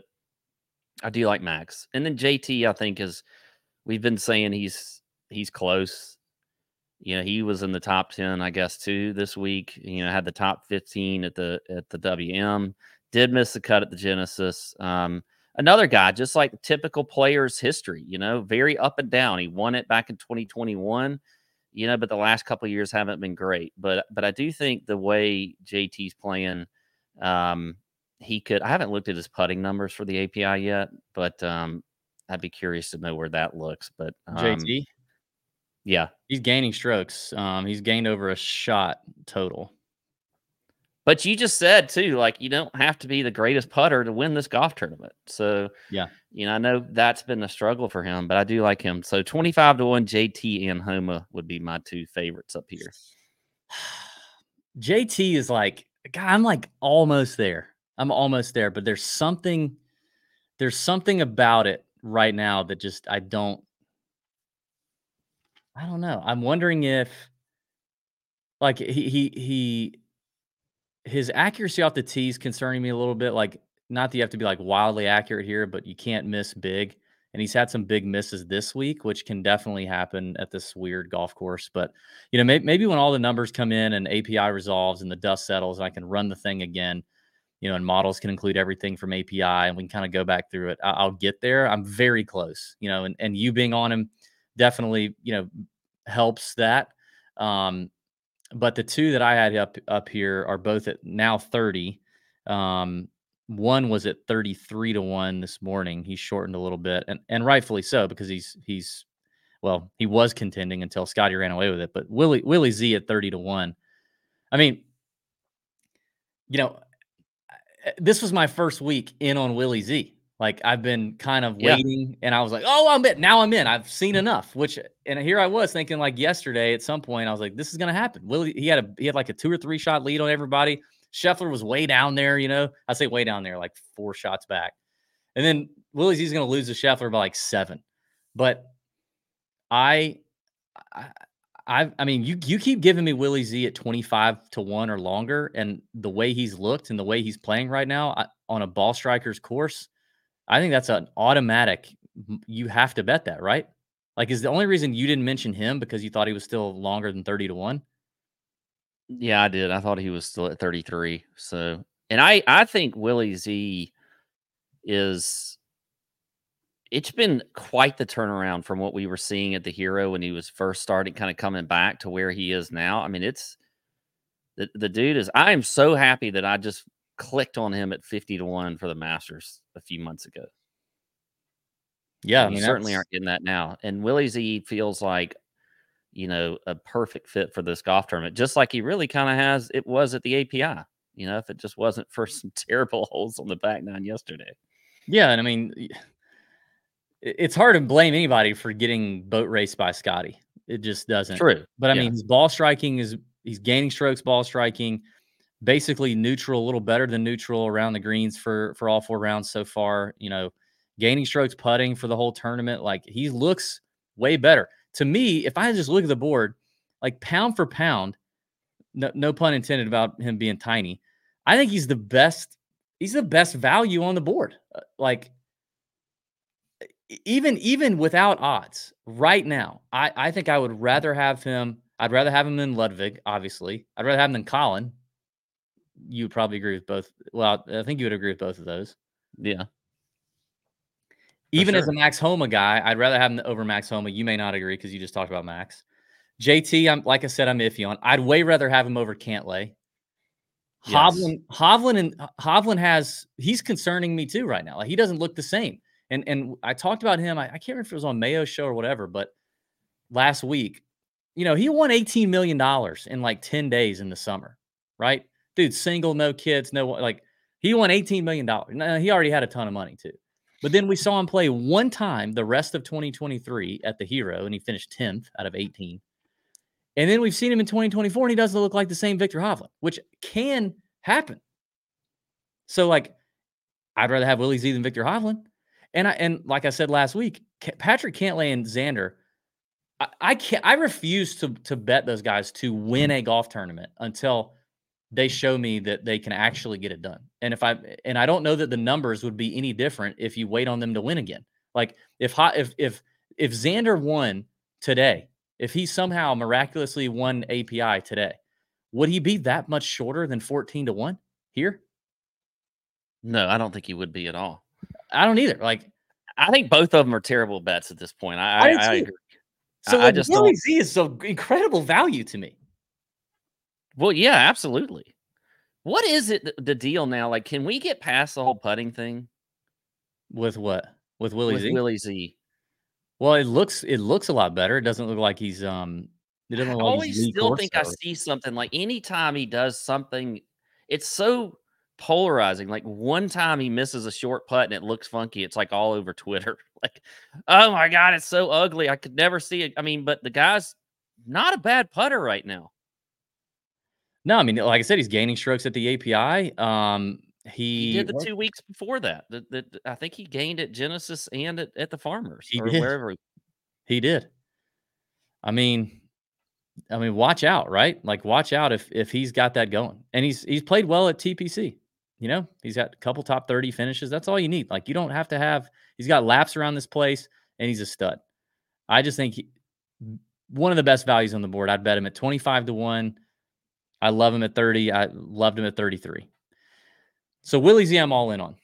I do like Max. And then J T, I think is, we've been saying he's, he's close. You know, he was in the top ten, I guess, too, this week. You know, had the top fifteen at the, at the W M, did miss the cut at the Genesis. Um, another guy, just like the typical player's history, you know, very up and down. He won it back in twenty twenty-one. You know, but the last couple of years haven't been great. But but I do think the way J T's playing, um, he could. I haven't looked at his putting numbers for the A P I yet, but um, I'd be curious to know where that looks. But um, J T, yeah, he's gaining strokes. Um, he's gained over a shot total. But you just said too, like you don't have to be the greatest putter to win this golf tournament. So yeah, you know, I know that's been a struggle for him, but I do like him. So twenty-five to one, J T and Homa would be my two favorites up here. J T is like, God, I'm like almost there. I'm almost there, but there's something, there's something about it right now that just I don't, I don't know. I'm wondering if, like, he he he. his accuracy off the tee is concerning me a little bit. Like, not that you have to be like wildly accurate here, but you can't miss big. And he's had some big misses this week, which can definitely happen at this weird golf course. But, you know, maybe, maybe when all the numbers come in and A P I resolves and the dust settles and I can run the thing again, you know, and models can include everything from A P I and we can kind of go back through it. I- I'll get there. I'm very close, you know, and, and you being on him definitely, you know, helps that. Um, But the two that I had up up here are both at now thirty. Um, one was at thirty-three to one this morning. He shortened a little bit, and and rightfully so because he's he's well, he was contending until Scotty ran away with it. But Willie Willie Z at thirty to one. I mean, you know, this was my first week in on Willie Z. Like I've been kind of Yeah. waiting, and I was like, "Oh, I'm in." Now I'm in. I've seen enough. Which, and here I was thinking, like yesterday, at some point, I was like, "This is gonna happen." Willie, he had a he had like a two or three shot lead on everybody. Scheffler was way down there, you know. I say way down there, like four shots back, and then Willie Z's gonna lose to Scheffler by like seven. But I, I, I, I mean, you you keep giving me Willie Z at twenty-five to one or longer, and the way he's looked and the way he's playing right now I, on a ball striker's course. I think that's an automatic. You have to bet that, right? Like, is the only reason you didn't mention him because you thought he was still longer than thirty to one? Yeah, I did. I thought he was still at thirty-three. So, and I, I think Willie Z is, it's been quite the turnaround from what we were seeing at the Hero when he was first starting, kind of coming back to where he is now. I mean, it's, the, the dude is, I am so happy that I just clicked on him at fifty to one for the Masters a few months ago. Yeah, And I you mean, certainly that's- aren't getting that now. And Willie Z feels like, you know, a perfect fit for this golf tournament, just like he really kind of has, it was at the A P I, you know, if it just wasn't for some terrible holes on the back nine yesterday. yeah, and I mean, it- it's hard to blame anybody for getting boat raced by Scotty. It just doesn't. True. But I Yeah. mean, his ball striking is he's gaining strokes, ball striking, basically neutral, a little better than neutral around the greens for for all four rounds so far. You know, gaining strokes putting for the whole tournament. Like, he looks way better. To me, if I just look at the board, like pound for pound, no, no pun intended about him being tiny, I think he's the best. He's the best value on the board. Uh, Like, even even without odds right now, I, I think I would rather have him. I'd rather have him than Ludwig, obviously. I'd rather have him than Colin. You would probably agree with both. Well, I think you would agree with both of those. Yeah. Even sure. as a Max Homa guy, I'd rather have him over Max Homa. You may not agree because you just talked about Max. J T, I'm like I said, I'm iffy on. I'd way rather have him over Cantlay. Yes. Hovland, Hovland, and Hovland has he's concerning me too right now. Like, he doesn't look the same. And and I talked about him. I, I can't remember if it was on Mayo's show or whatever, but last week, you know, he won eighteen million dollars in like ten days in the summer, right? Dude, single, no kids, no, like, he won eighteen million dollars. Now, he already had a ton of money too. But then we saw him play one time the rest of twenty twenty-three at the Hero, and he finished tenth out of eighteen. And then we've seen him in twenty twenty-four, and he doesn't look like the same Victor Hovland, which can happen. So, like, I'd rather have Willie Z than Victor Hovland. And I and like I said last week, Patrick Cantlay and Xander, I, I can't. I refuse to to bet those guys to win a golf tournament until they show me that they can actually get it done. And if I and I don't know that the numbers would be any different if you wait on them to win again. Like, if if if if Xander won today, if he somehow miraculously won A P I today, would he be that much shorter than fourteen to one here? No, I don't think he would be at all. I don't either. Like, I think both of them are terrible bets at this point. I, I, I agree. So, I, like, I just Willie don't. Z is so incredible value to me. Well, yeah, absolutely. What is it, the deal now? Like, can we get past the whole putting thing With what? With Willie with Z? Willie Z? Well, it looks it looks a lot better. It doesn't look like he's um. It doesn't I look like always he's Lee still think I Corso. see something. Like, anytime he does something, it's so polarizing. Like, one time he misses a short putt and it looks funky. It's like all over Twitter. Like, oh my God, it's so ugly. I could never see it. I mean, but the guy's not a bad putter right now. No, I mean, like I said, he's gaining strokes at the A P I. Um, he, He did the what? two weeks before that. The, the, the- I think he gained at Genesis and at, at the Farmers He or did. wherever. He did. I mean, I mean, watch out, right? Like, watch out if if he's got that going. And he's he's played well at T P C. You know, he's got a couple top thirty finishes. That's all you need. Like, you don't have to have. He's got laps around this place, and he's a stud. I just think he, one of the best values on the board. I'd bet him at twenty-five to one. I love him at thirty. I loved him at thirty-three. So Willie Z, I'm all in on.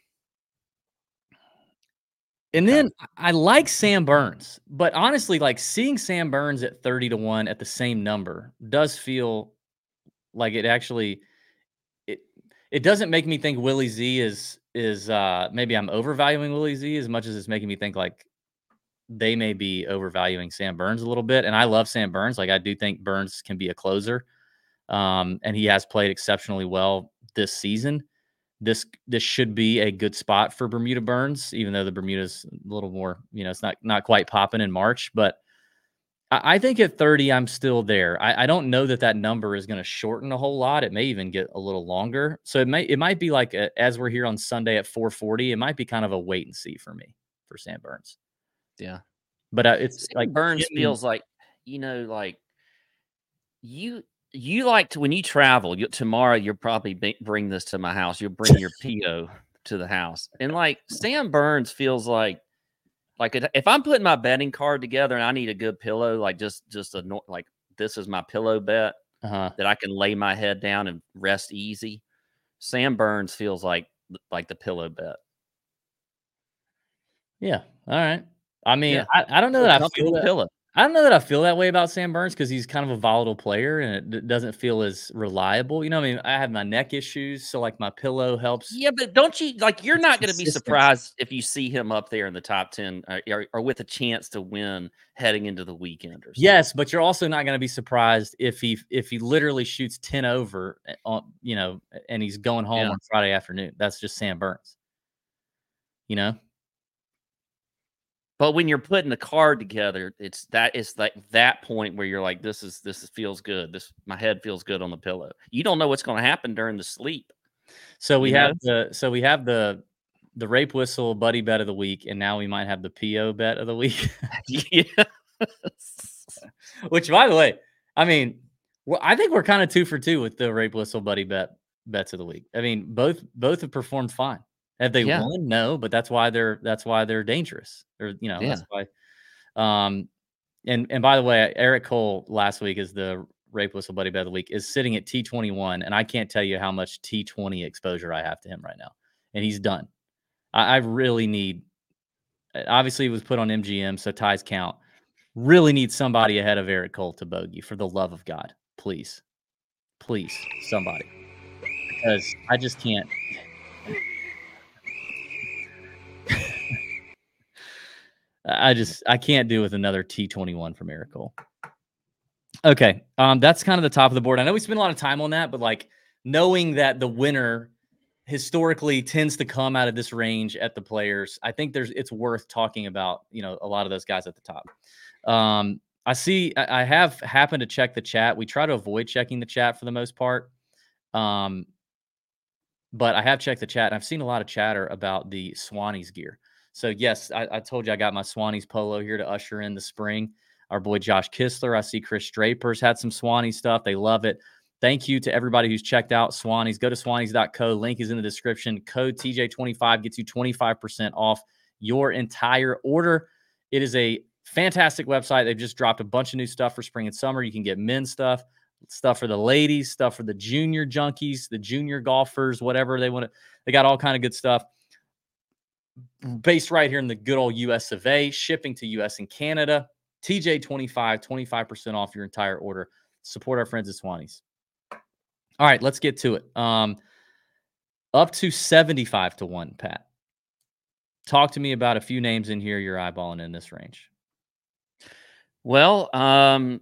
And then I like Sam Burns, but honestly, like, seeing Sam Burns at thirty to one at the same number does feel like it actually it it doesn't make me think Willie Z is is uh maybe I'm overvaluing Willie Z as much as it's making me think like they may be overvaluing Sam Burns a little bit. And I love Sam Burns. Like, I do think Burns can be a closer. Um, and he has played exceptionally well this season. This this should be a good spot for Bermuda Burns, even though the Bermuda's a little more, you know, it's not not quite popping in March. But I, I think at thirty, I'm still there. I, I don't know that that number is going to shorten a whole lot. It may even get a little longer. So it may it might be like a, as we're here on Sunday at four forty, it might be kind of a wait and see for me for Sam Burns. Yeah, but uh, it's Sam like Burns him, feels like, you know, like you you like to when you travel. You, tomorrow, you'll probably b- bring this to my house. You'll bring your P O to the house, and like Sam Burns feels like like if I'm putting my betting card together and I need a good pillow, like just just a like this is my pillow bet uh-huh. that I can lay my head down and rest easy. Sam Burns feels like like the pillow bet. Yeah. All right. I mean, Yeah. I, I don't know that I feel that. Pillow. I don't know that I feel that way about Sam Burns because he's kind of a volatile player and it d- doesn't feel as reliable. You know, what I mean, I have my neck issues, so like my pillow helps. Yeah, but don't you like you're not going to be Consistency. surprised if you see him up there in the top ten uh, or, or with a chance to win heading into the weekend or something. Yes, but you're also not going to be surprised if he if he literally shoots ten over on, you know, and he's going home Yeah. on Friday afternoon. That's just Sam Burns. You know? But when you're putting the card together, it's that it's like that point where you're like, this is this is, feels good. This my head feels good on the pillow. You don't know what's going to happen during the sleep. So we You have know? the so we have the the rape whistle buddy bet of the week, and now we might have the P O bet of the week. Yeah. Which, by the way, I mean, well, I think we're kind of two for two with the rape whistle buddy bet bets of the week. I mean, both both have performed fine. Have they Yeah. won? No, but that's why they're that's why they're dangerous. Or you know, Yeah. that's why. Um, and and by the way, Eric Cole last week is the rape whistle buddy bet of the week is sitting at T twenty-one, and I can't tell you how much T twenty exposure I have to him right now, and he's done. I, I really need. Obviously, he was put on M G M, so ties count. Really need somebody ahead of Eric Cole to bogey, for the love of God. Please. Please, somebody. Because I just can't. I just, I can't do with another T twenty-one from Eric Cole. Okay, um, that's kind of the top of the board. I know we spent a lot of time on that, but like knowing that the winner historically tends to come out of this range at the players, I think there's it's worth talking about, you know, a lot of those guys at the top. Um, I see I, I have happened to check the chat. We try to avoid checking the chat for the most part. Um, but I have checked the chat, and I've seen a lot of chatter about the Swannies gear. So yes, I, I told you I got my Swannies polo here to usher in the spring. Our boy Josh Kistler, I see Chris Draper's had some Swannies stuff. They love it. Thank you to everybody who's checked out Swannies. Go to swannies dot co. Link is in the description. Code T J twenty-five gets you twenty-five percent off your entire order. It is a fantastic website. They've just dropped a bunch of new stuff for spring and summer. You can get men's stuff, stuff for the ladies, stuff for the junior junkies, the junior golfers, whatever they want to. They got all kind of good stuff based right here in the good old U S of A, shipping to U S and Canada. T J twenty-five, twenty-five percent off your entire order. Support our friends at Swannies. All right, let's get to it. Um, up to seventy-five to one, Pat. Talk to me about a few names in here you're eyeballing in this range. Well, um,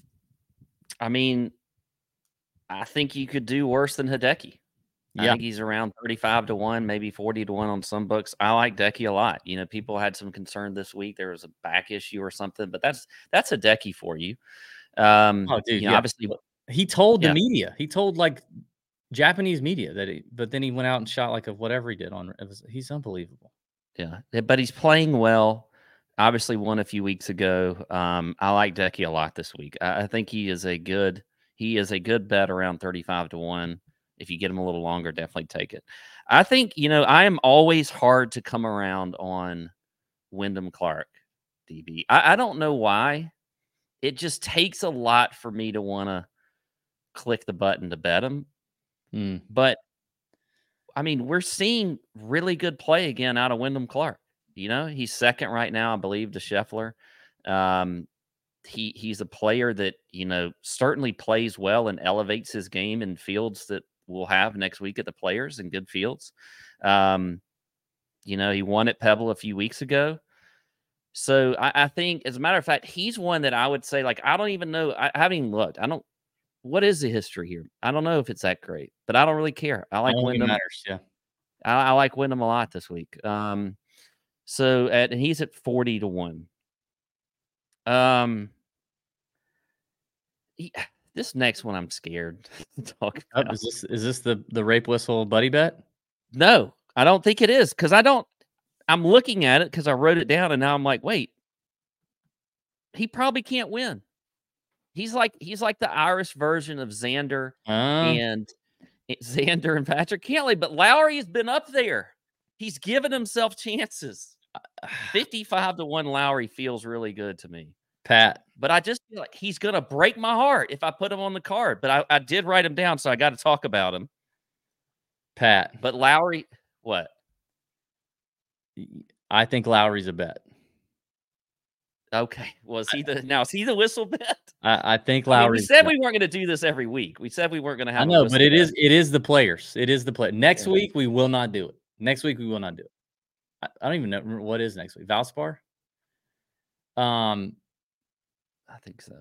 I mean, I think you could do worse than Hideki. I Yeah. think he's around thirty-five to one, maybe forty to one on some books. I like Hideki a lot. You know, people had some concern this week. There was a back issue or something, but that's that's Hideki for you. Um, Oh, dude, you know, yeah. obviously, He told the Yeah. media. He told like Japanese media that he, but then he went out and shot like a whatever he did on. It was, he's unbelievable. yeah, yeah, but he's playing well. Obviously, won a few weeks ago. Um, I like Hideki a lot this week. I, I think he is a good he is a good bet around thirty-five to one. If you get him a little longer, definitely take it. I think, you know, I am always hard to come around on Wyndham Clark, D B. I, I don't know why. It just takes a lot for me to want to click the button to bet him. Mm. But, I mean, we're seeing really good play again out of Wyndham Clark. You know, he's second right now, I believe, to Scheffler. Um, he he's a player that, you know, certainly plays well and elevates his game in fields that we'll have next week at the Players in good fields. Um, you know, he won at Pebble a few weeks ago. So I, I think, as a matter of fact, he's one that I would say, like, I don't even know. I, I haven't even looked. I don't, what is the history here? I don't know if it's that great, but I don't really care. I like I don't think it Wyndham. matters. Yeah. I, I like Wyndham a lot this week. Um, so at, and he's at forty to one. Um, he, this next one I'm scared to talk Oh, about. is this is this the the rape whistle buddy bet? No, I don't think it is, because I don't. I'm looking at it because I wrote it down, and now I'm like, wait, he probably can't win. He's like he's like the Irish version of Xander Uh, and Xander and Patrick Cantlay, but Lowry's been up there. He's given himself chances. fifty-five to one Lowry feels really good to me. Pat, But I just feel like he's going to break my heart if I put him on the card. But I, I did write him down, so I got to talk about him. Pat. But Lowry, what? I think Lowry's a bet. Okay. Was he the now? Is he the whistle bet? I, I think I mean, Lowry. we said we weren't going to do this every week. We said we weren't going to have. I know, a but it bet. is it is the Players. It is the play. Next Yeah. week we will not do it. Next week we will not do it. I, I don't even know what is next week. Valspar. Um, I think so.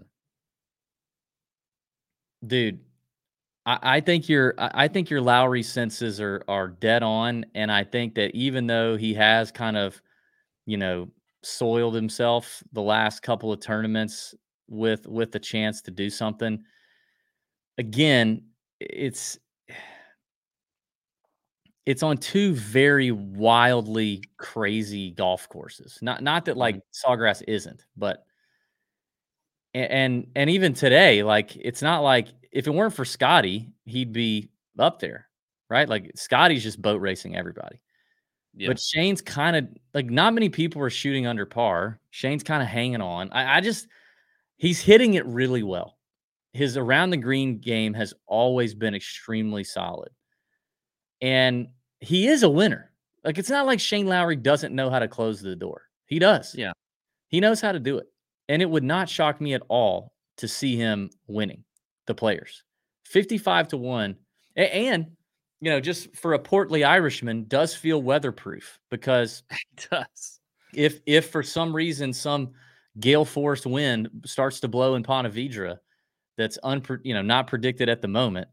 Dude, I, I think your I, I think your Lowry senses are are dead on, and I think that even though he has kind of, you know, soiled himself the last couple of tournaments with with the chance to do something, again, it's it's on two very wildly crazy golf courses. Not not that like mm-hmm. Sawgrass isn't, but and, and and even today, like it's not like if it weren't for Scotty, he'd be up there, right? Like Scotty's just boat racing everybody. Yeah. But Shane's kind of like not many people are shooting under par. Shane's kind of hanging on. I, I just he's hitting it really well. His around the green game has always been extremely solid. And he is a winner. Like, it's not like Shane Lowry doesn't know how to close the door. He does. Yeah. He knows how to do it. And it would not shock me at all to see him winning the Players. fifty-five to one. And, you know, just for a portly Irishman, does feel weatherproof because it does. If, if for some reason some gale force wind starts to blow in Ponte Vedra that's unpre- you know, not predicted at the moment,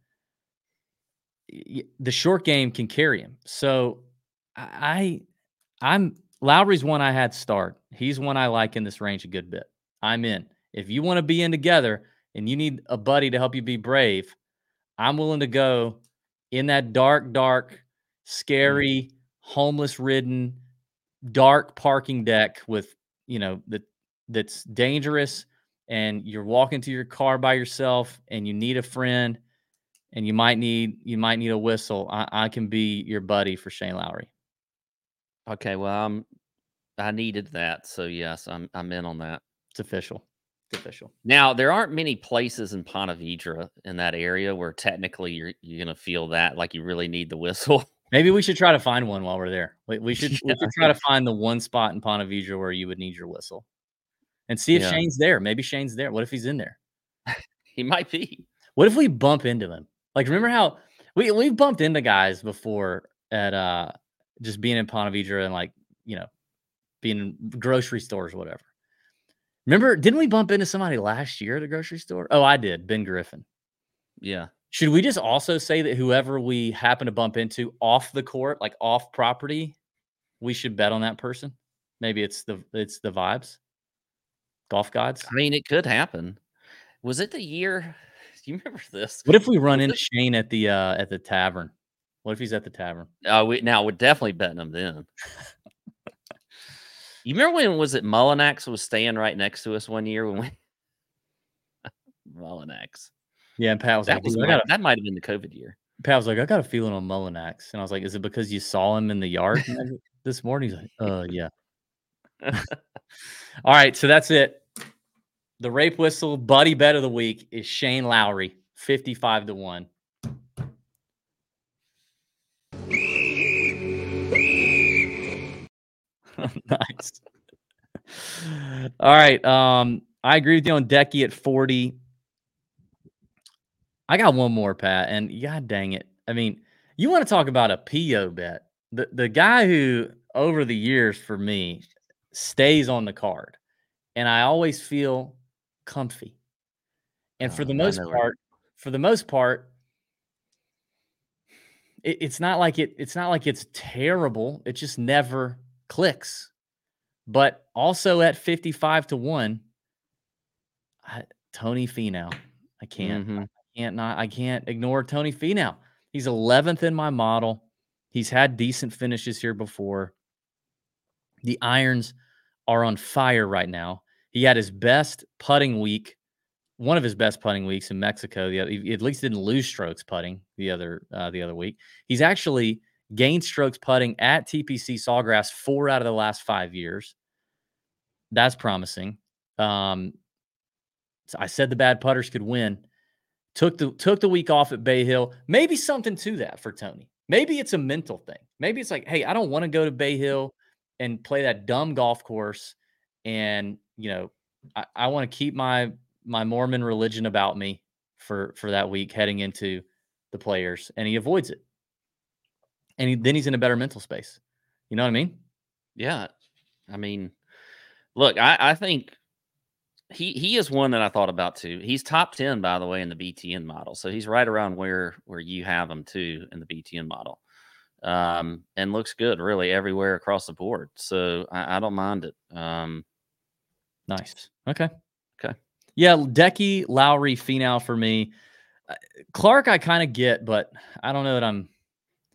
the short game can carry him. So I, I'm Lowry's one I had start. He's one I like in this range a good bit. I'm in. If you want to be in together and you need a buddy to help you be brave, I'm willing to go in that dark, dark, scary, homeless-ridden, dark parking deck with, you know, that that's dangerous, and you're walking to your car by yourself and you need a friend. And you might need you might need a whistle. I, I can be your buddy for Shane Lowry. Okay, well, I'm I needed that, so yes, I'm I'm in on that. It's official. It's official. Now there aren't many places in Ponte Vedra in that area where technically you're you're gonna feel that like you really need the whistle. Maybe we should try to find one while we're there. We, we should yeah. we should try to find the one spot in Ponte Vedra where you would need your whistle, and see if yeah. Shane's there. Maybe Shane's there. What if he's in there? He might be. What if we bump into him? Like, remember how we we bumped into guys before at uh just being in Ponte Vedra and like, you know, being in grocery stores or whatever. Remember, didn't we bump into somebody last year at a grocery store? Oh, I did. Ben Griffin. Yeah. Should we just also say that whoever we happen to bump into off the court, like off property, we should bet on that person? Maybe it's the it's the vibes. Golf gods. I mean, it could happen. Was it the year? Do you remember this? What if we run into Shane at the uh, at the tavern? What if he's at the tavern? Uh, we, now we're definitely betting him then. You remember when was it Mullinax was staying right next to us one year when we Mullinax? Yeah, and Pat was that like, was gotta, that might have been the COVID year. Pat was like, I got a feeling on Mullinax, and I was like, is it because you saw him in the yard this morning? He's like, uh, yeah. All right, so that's it. The rape whistle buddy bet of the week is Shane Lowry, fifty-five to one. Nice. All right. Um, I agree with you on Decky at forty. I got one more, Pat, and god dang it. I mean, you want to talk about a P O bet. The the guy who over the years for me stays on the card, and I always feel comfy. And for oh, the most part, for the most part, it, it's not like it, it's not like it's terrible. It just never clicks. But also at fifty-five to one, I, Tony Finau. I can't, mm-hmm. I can't not, I can't ignore Tony Finau. He's eleventh in my model. He's had decent finishes here before. The irons are on fire right now. He had his best putting week, one of his best putting weeks in Mexico. The other, he at least didn't lose strokes putting the other uh, the other week. He's actually gained strokes putting at T P C Sawgrass four out of the last five years. That's promising. Um, so I said the bad putters could win. Took the took the week off at Bay Hill. Maybe something to that for Tony. Maybe it's a mental thing. Maybe it's like, hey, I don't want to go to Bay Hill and play that dumb golf course. And, you know, I, I want to keep my my Mormon religion about me for, for that week heading into the Players. And he avoids it. And he, then he's in a better mental space. You know what I mean? Yeah. I mean, look, I, I think he he is one that I thought about too. He's top ten, by the way, in the B T N model. So he's right around where, where you have him too in the B T N model. Um, and looks good really everywhere across the board. So I, I don't mind it. Um, nice. Okay. Okay. Yeah. Decky, Lowry, Finau for me. Clark, I kind of get, but I don't know that I'm,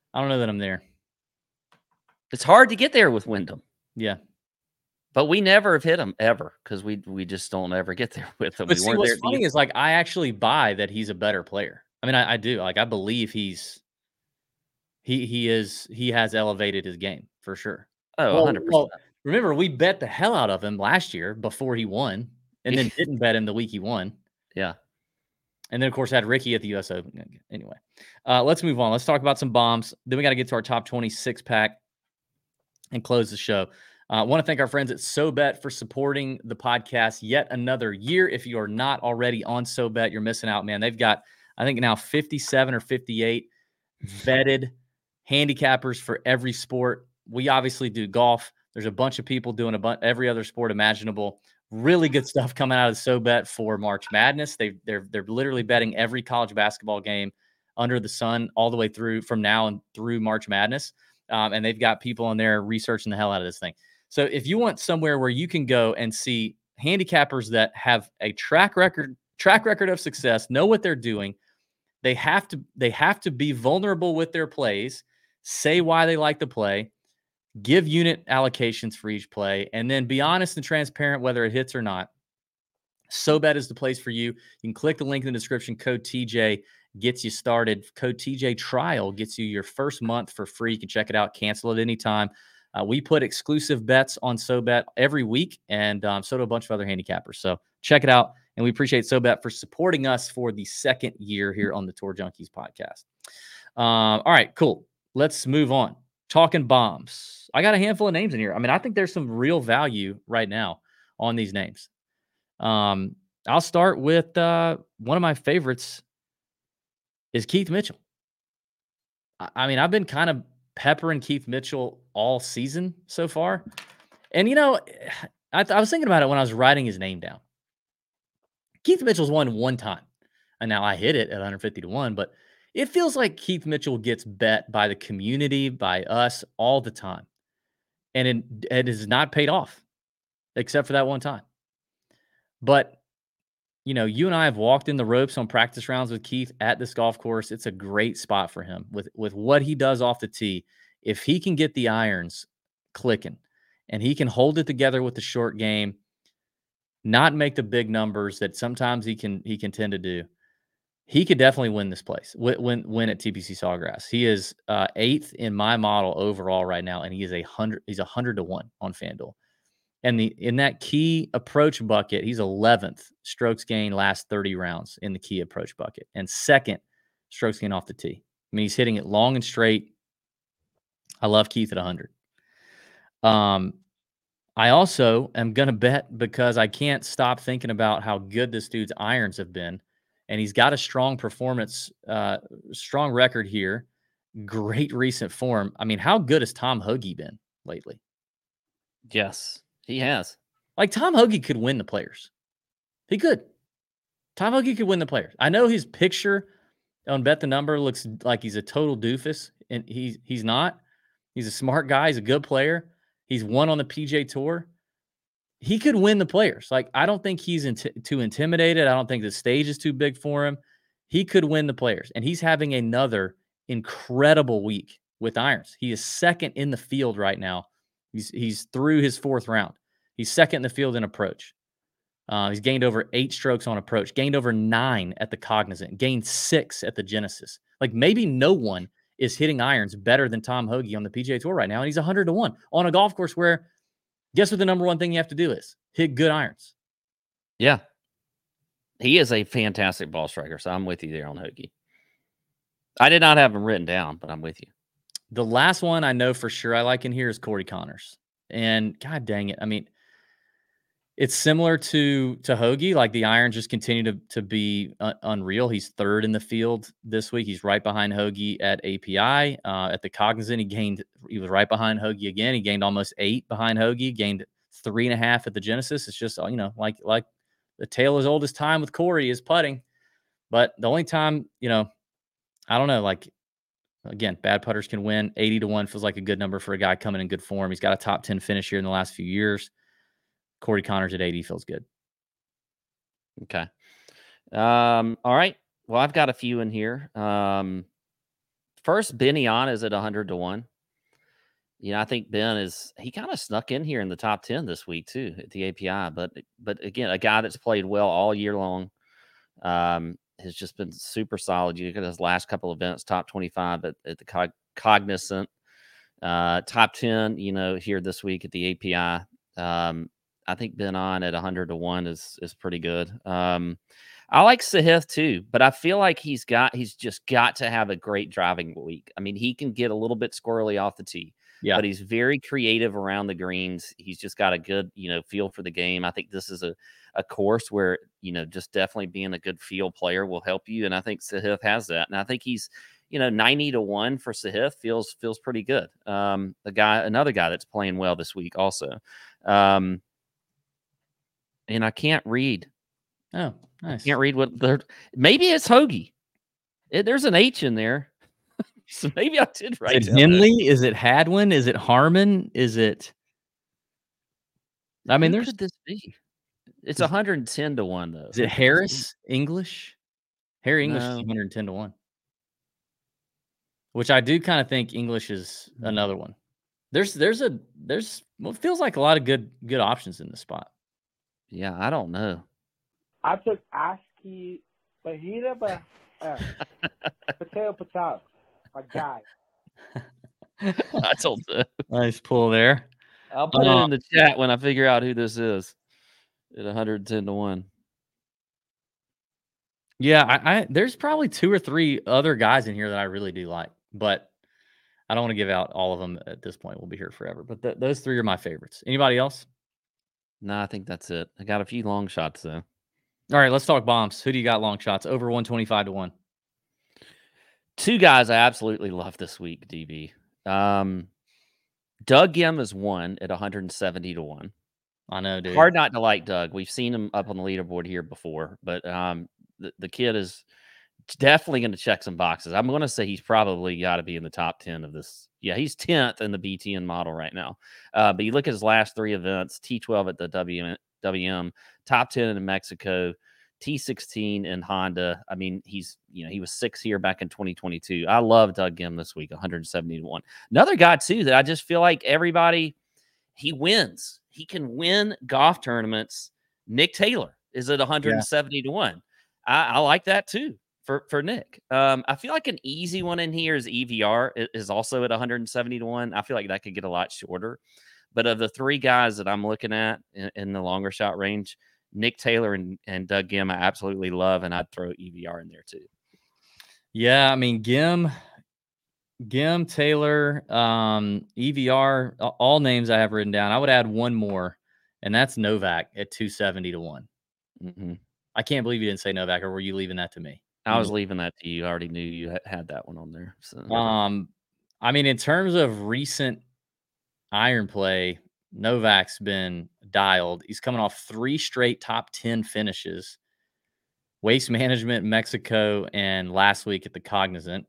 I don't know that I'm there. It's hard to get there with Wyndham. Yeah. But we never have hit them ever because we we just don't ever get there with them. But we see, weren't what's there funny the, is like I actually buy that he's a better player. I mean, I, I do. Like I believe he's he he is he has elevated his game for sure. Oh, well, one hundred percent. Well, remember, we bet the hell out of him last year before he won, and then didn't bet him the week he won. Yeah. And then, of course, had Ricky at the U S Open. Anyway, uh, let's move on. Let's talk about some bombs. Then we got to get to our top twenty-six pack and close the show. I uh, want to thank our friends at SoBet for supporting the podcast yet another year. If you are not already on SoBet, you're missing out, man. They've got, I think, now fifty-seven or fifty-eight vetted handicappers for every sport. We obviously do golf. There's a bunch of people doing a bunch every other sport imaginable. Really good stuff coming out of SoBet for March Madness. They they're they're literally betting every college basketball game under the sun all the way through from now and through March Madness. Um, and they've got people on there researching the hell out of this thing. So if you want somewhere where you can go and see handicappers that have a track record track record of success, know what they're doing, they have to they have to be vulnerable with their plays, say why they like the play, give unit allocations for each play, and then be honest and transparent whether it hits or not. SoBet is the place for you. You can click the link in the description. Code T J gets you started. Code T J trial gets you your first month for free. You can check it out, cancel at any time. Uh, we put exclusive bets on SoBet every week, and um, so do a bunch of other handicappers. So check it out, and we appreciate SoBet for supporting us for the second year here on the Tour Junkies podcast. Um, all right, cool. Let's move on. Talking bombs. I got a handful of names in here. I mean, I think there's some real value right now on these names. Um, I'll start with uh, one of my favorites is Keith Mitchell. I, I mean, I've been kind of peppering Keith Mitchell all season so far. And, you know, I, th- I was thinking about it when I was writing his name down. Keith Mitchell's won one time. And now I hit it at one hundred fifty to one, but it feels like Keith Mitchell gets bet by the community, by us all the time. And it, it has not paid off except for that one time. But, you know, you and I have walked in the ropes on practice rounds with Keith at this golf course. It's a great spot for him with, with what he does off the tee. If he can get the irons clicking and he can hold it together with the short game, not make the big numbers that sometimes he can he can tend to do, he could definitely win this place. Win win, win at T P C Sawgrass. He is uh, eighth in my model overall right now, and he is a hundred. He's a hundred to one on FanDuel. And the in that key approach bucket, he's eleventh strokes gained last thirty rounds in the key approach bucket, and second strokes gained off the tee. I mean, he's hitting it long and straight. I love Keith at one hundred. Um, I also am going to bet because I can't stop thinking about how good this dude's irons have been. And he's got a strong performance, uh, strong record here. Great recent form. I mean, how good has Tom Hoge been lately? Yes, he has. Like, Tom Hoge could win the Players. He could. Tom Hoge could win the Players. I know his picture on Bet the Number looks like he's a total doofus, and he's he's not. He's a smart guy. He's a good player. He's won on the P G A Tour. He could win the Players. Like, I don't think he's int- too intimidated. I don't think the stage is too big for him. He could win the Players, and he's having another incredible week with irons. He is second in the field right now. He's he's through his fourth round. He's second in the field in approach. Uh, he's gained over eight strokes on approach, gained over nine at the Cognizant, gained six at the Genesis. Like, maybe no one is hitting irons better than Tom Hoge on the P G A Tour right now, and he's one hundred to one on a golf course where, guess what the number one thing you have to do is? Hit good irons. Yeah. He is a fantastic ball striker, so I'm with you there on Hoge. I did not have him written down, but I'm with you. The last one I know for sure I like in here is Corey Connors. And God dang it, I mean, it's similar to to Hoge. Like, the irons just continue to, to be uh, unreal. He's third in the field this week. He's right behind Hoge at A P I. Uh, at the Cognizant, he gained. He was right behind Hoge again. He gained almost eight behind Hoge. Gained three and a half at the Genesis. It's just, you know, like like the tale as old as time with Corey is putting. But the only time, you know, I don't know. Like, again, bad putters can win. eighty to one feels like a good number for a guy coming in good form. He's got a top ten finish here in the last few years. Corey Connors at eighty feels good. Okay. Um, all right. Well, I've got a few in here. Um, first, Benion is at one hundred to one. You know, I think Ben is he kind of snuck in here in the top ten this week too at the A P I. But but again, a guy that's played well all year long, um, has just been super solid. You look at his last couple events, top twenty-five at, at the Cog- Cognizant, uh, top ten. You know, here this week at the A P I. Um, I think Ben on at one hundred to one is is pretty good. Um, I like Sahith too, but I feel like he's got he's just got to have a great driving week. I mean, he can get a little bit squirrely off the tee. Yeah. But he's very creative around the greens. He's just got a good, you know, feel for the game. I think this is a, a course where, you know, just definitely being a good field player will help you. And I think Sahith has that. And I think he's, you know, ninety to one for Sahith feels feels pretty good. Um, the guy, another guy that's playing well this week also. Um, and I can't read. Oh, nice. I can't read what they're maybe it's Hoagie. It, there's an H in there. So maybe I did write. Is it Henley? Is it Hadwin? Is it Harmon? Is it? I mean, Who there's. could this be? It's one hundred ten to one though. Is it Harris English? Harry English No. is one hundred ten to one. Which I do kind of think English is another one. There's there's a there's well, it feels like a lot of good good options in this spot. Yeah, I don't know. I took Aski Bahita, but uh, Patel Patel. My guy. I told you. Nice pull there. I'll put Uh, it in the chat when I figure out who this is at one hundred ten to one. Yeah, I, I there's probably two or three other guys in here that I really do like, but I don't want to give out all of them at this point. We'll be here forever. But th- those three are my favorites. Anybody else? No, I think that's it. I got a few long shots though. All right, let's talk bombs. Who do you got long shots? Over one twenty-five to one. Two guys I absolutely love this week, D B. Um, Doug Gim is one at one hundred seventy to one. I know, dude. Hard not to like Doug. We've seen him up on the leaderboard here before, but um, the, the kid is definitely going to check some boxes. I'm going to say he's probably got to be in the top ten of this. Yeah, he's tenth in the B T N model right now. Uh, but you look at his last three events, T twelve at the W M, W M, top ten in Mexico, T sixteen in Honda. I mean, he's, you know, he was six here back in twenty twenty-two. I love Doug Gim this week, one hundred seventy to one. Another guy, too, that I just feel like everybody, he wins. He can win golf tournaments. Nick Taylor is at one hundred seventy yeah. to one. I, I like that, too, for, for Nick. Um, I feel like an easy one in here is E V R it is also at one hundred seventy to one. I feel like that could get a lot shorter. But of the three guys that I'm looking at in, in the longer shot range, Nick Taylor and, and Doug Gim I absolutely love, and I'd throw E V R in there too. Yeah, I mean, Gim, Gim, Taylor, um, E V R, all names I have written down. I would add one more, and that's Novak at two seventy to one. Mm-hmm. I can't believe you didn't say Novak, or were you leaving that to me? I was leaving that to you. I already knew you had that one on there. So. Um, I mean, in terms of recent iron play, Novak's been dialed. He's coming off three straight top ten finishes. Waste Management, Mexico, and last week at the Cognizant.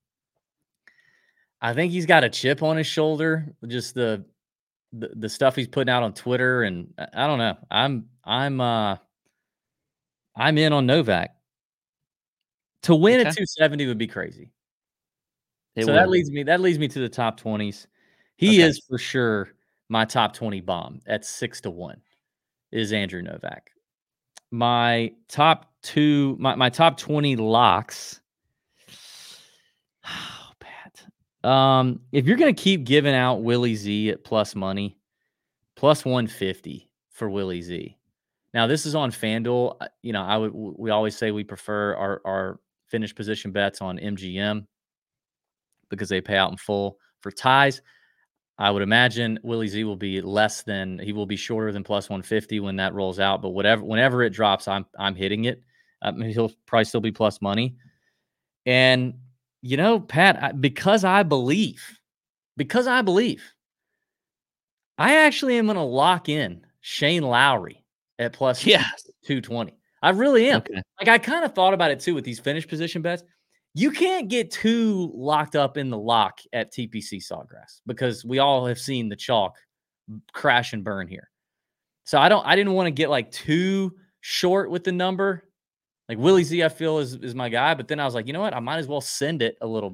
I think he's got a chip on his shoulder. Just the the, the stuff he's putting out on Twitter, and I don't know. I'm I'm uh I'm in on Novak. To win okay. at two seventy would be crazy. It so would. that leads me that leads me to the top twenties. He okay. is for sure my top twenty bomb at six to one is Andrew Novak. My top two, my, my top twenty locks. Oh, Pat. Um, if you're gonna keep giving out Willie Z at plus money, plus one fifty for Willie Z. Now this is on FanDuel. You know, I would we always say we prefer our our finish position bets on M G M because they pay out in full. For ties, I would imagine Willie Z will be less than, he will be shorter than plus one fifty when that rolls out. But whatever, whenever it drops, I'm I'm hitting it. I mean, he'll probably still be plus money. And, you know, Pat, I, because I believe, because I believe, I actually am going to lock in Shane Lowry at plus yes. two twenty. I really am. Okay. Like, I kind of thought about it, too, with these finish position bets. You can't get too locked up in the lock at T P C Sawgrass because we all have seen the chalk crash and burn here. So I don't, I didn't want to get like too short with the number. Like Willie Z, I feel is, is my guy. But then I was like, you know what? I might as well send it a little bit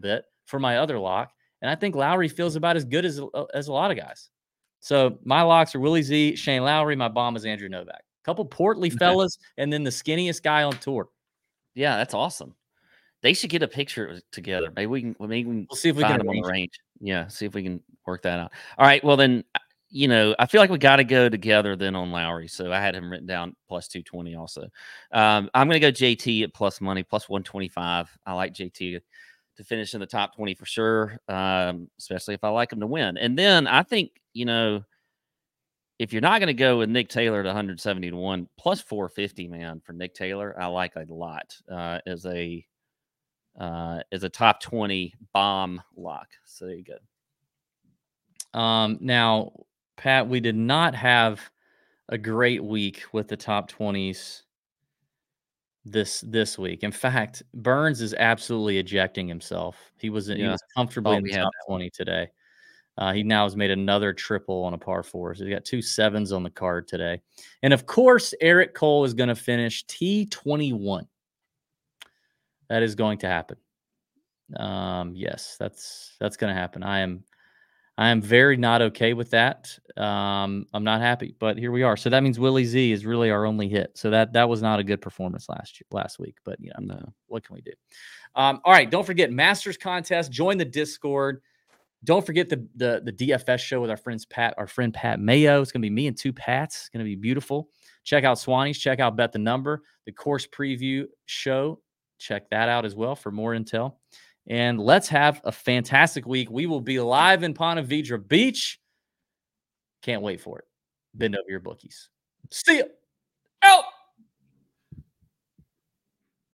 for my other lock. And I think Lowry feels about as good as, as a lot of guys. So my locks are Willie Z, Shane Lowry. My bomb is Andrew Novak. Couple portly fellas, and then the skinniest guy on tour. Yeah, that's awesome. They should get a picture together. Maybe we can. Maybe we can we'll see if we find can them on the range. Yeah, see if we can work that out. All right. Well, then, you know, I feel like we got to go together then on Lowry. So I had him written down plus two twenty. Also, um, I'm going to go J T at plus money, plus one twenty five. I like J T to finish in the top twenty for sure, um, especially if I like him to win. And then I think, you know, if you're not going to go with Nick Taylor at one seventy to one, plus four fifty, man, for Nick Taylor, I like a lot uh, as a uh, as a top twenty bomb lock. So there you go. Um, now, Pat, we did not have a great week with the top twenties this this week. In fact, Burns is absolutely ejecting himself. He was yeah, he was comfortably in the top twenty today. Uh, he now has made another triple on a par four. So he got two sevens on the card today. And of course, Eric Cole is going to finish T twenty-one. That is going to happen. Um, yes, that's that's going to happen. I am I am very not okay with that. Um, I'm not happy, but here we are. So that means Willie Z is really our only hit. So that that was not a good performance last year, last week. But you know, no, what can we do? Um, all right, don't forget Masters contest. Join the Discord. Don't forget the, the the D F S show with our friends Pat, our friend Pat Mayo. It's gonna be me and two Pats. It's gonna be beautiful. Check out Swannies. Check out Bet the Number, the course preview show. Check that out as well for more intel. And let's have a fantastic week. We will be live in Ponte Vedra Beach. Can't wait for it. Bend over your bookies. See ya. Out.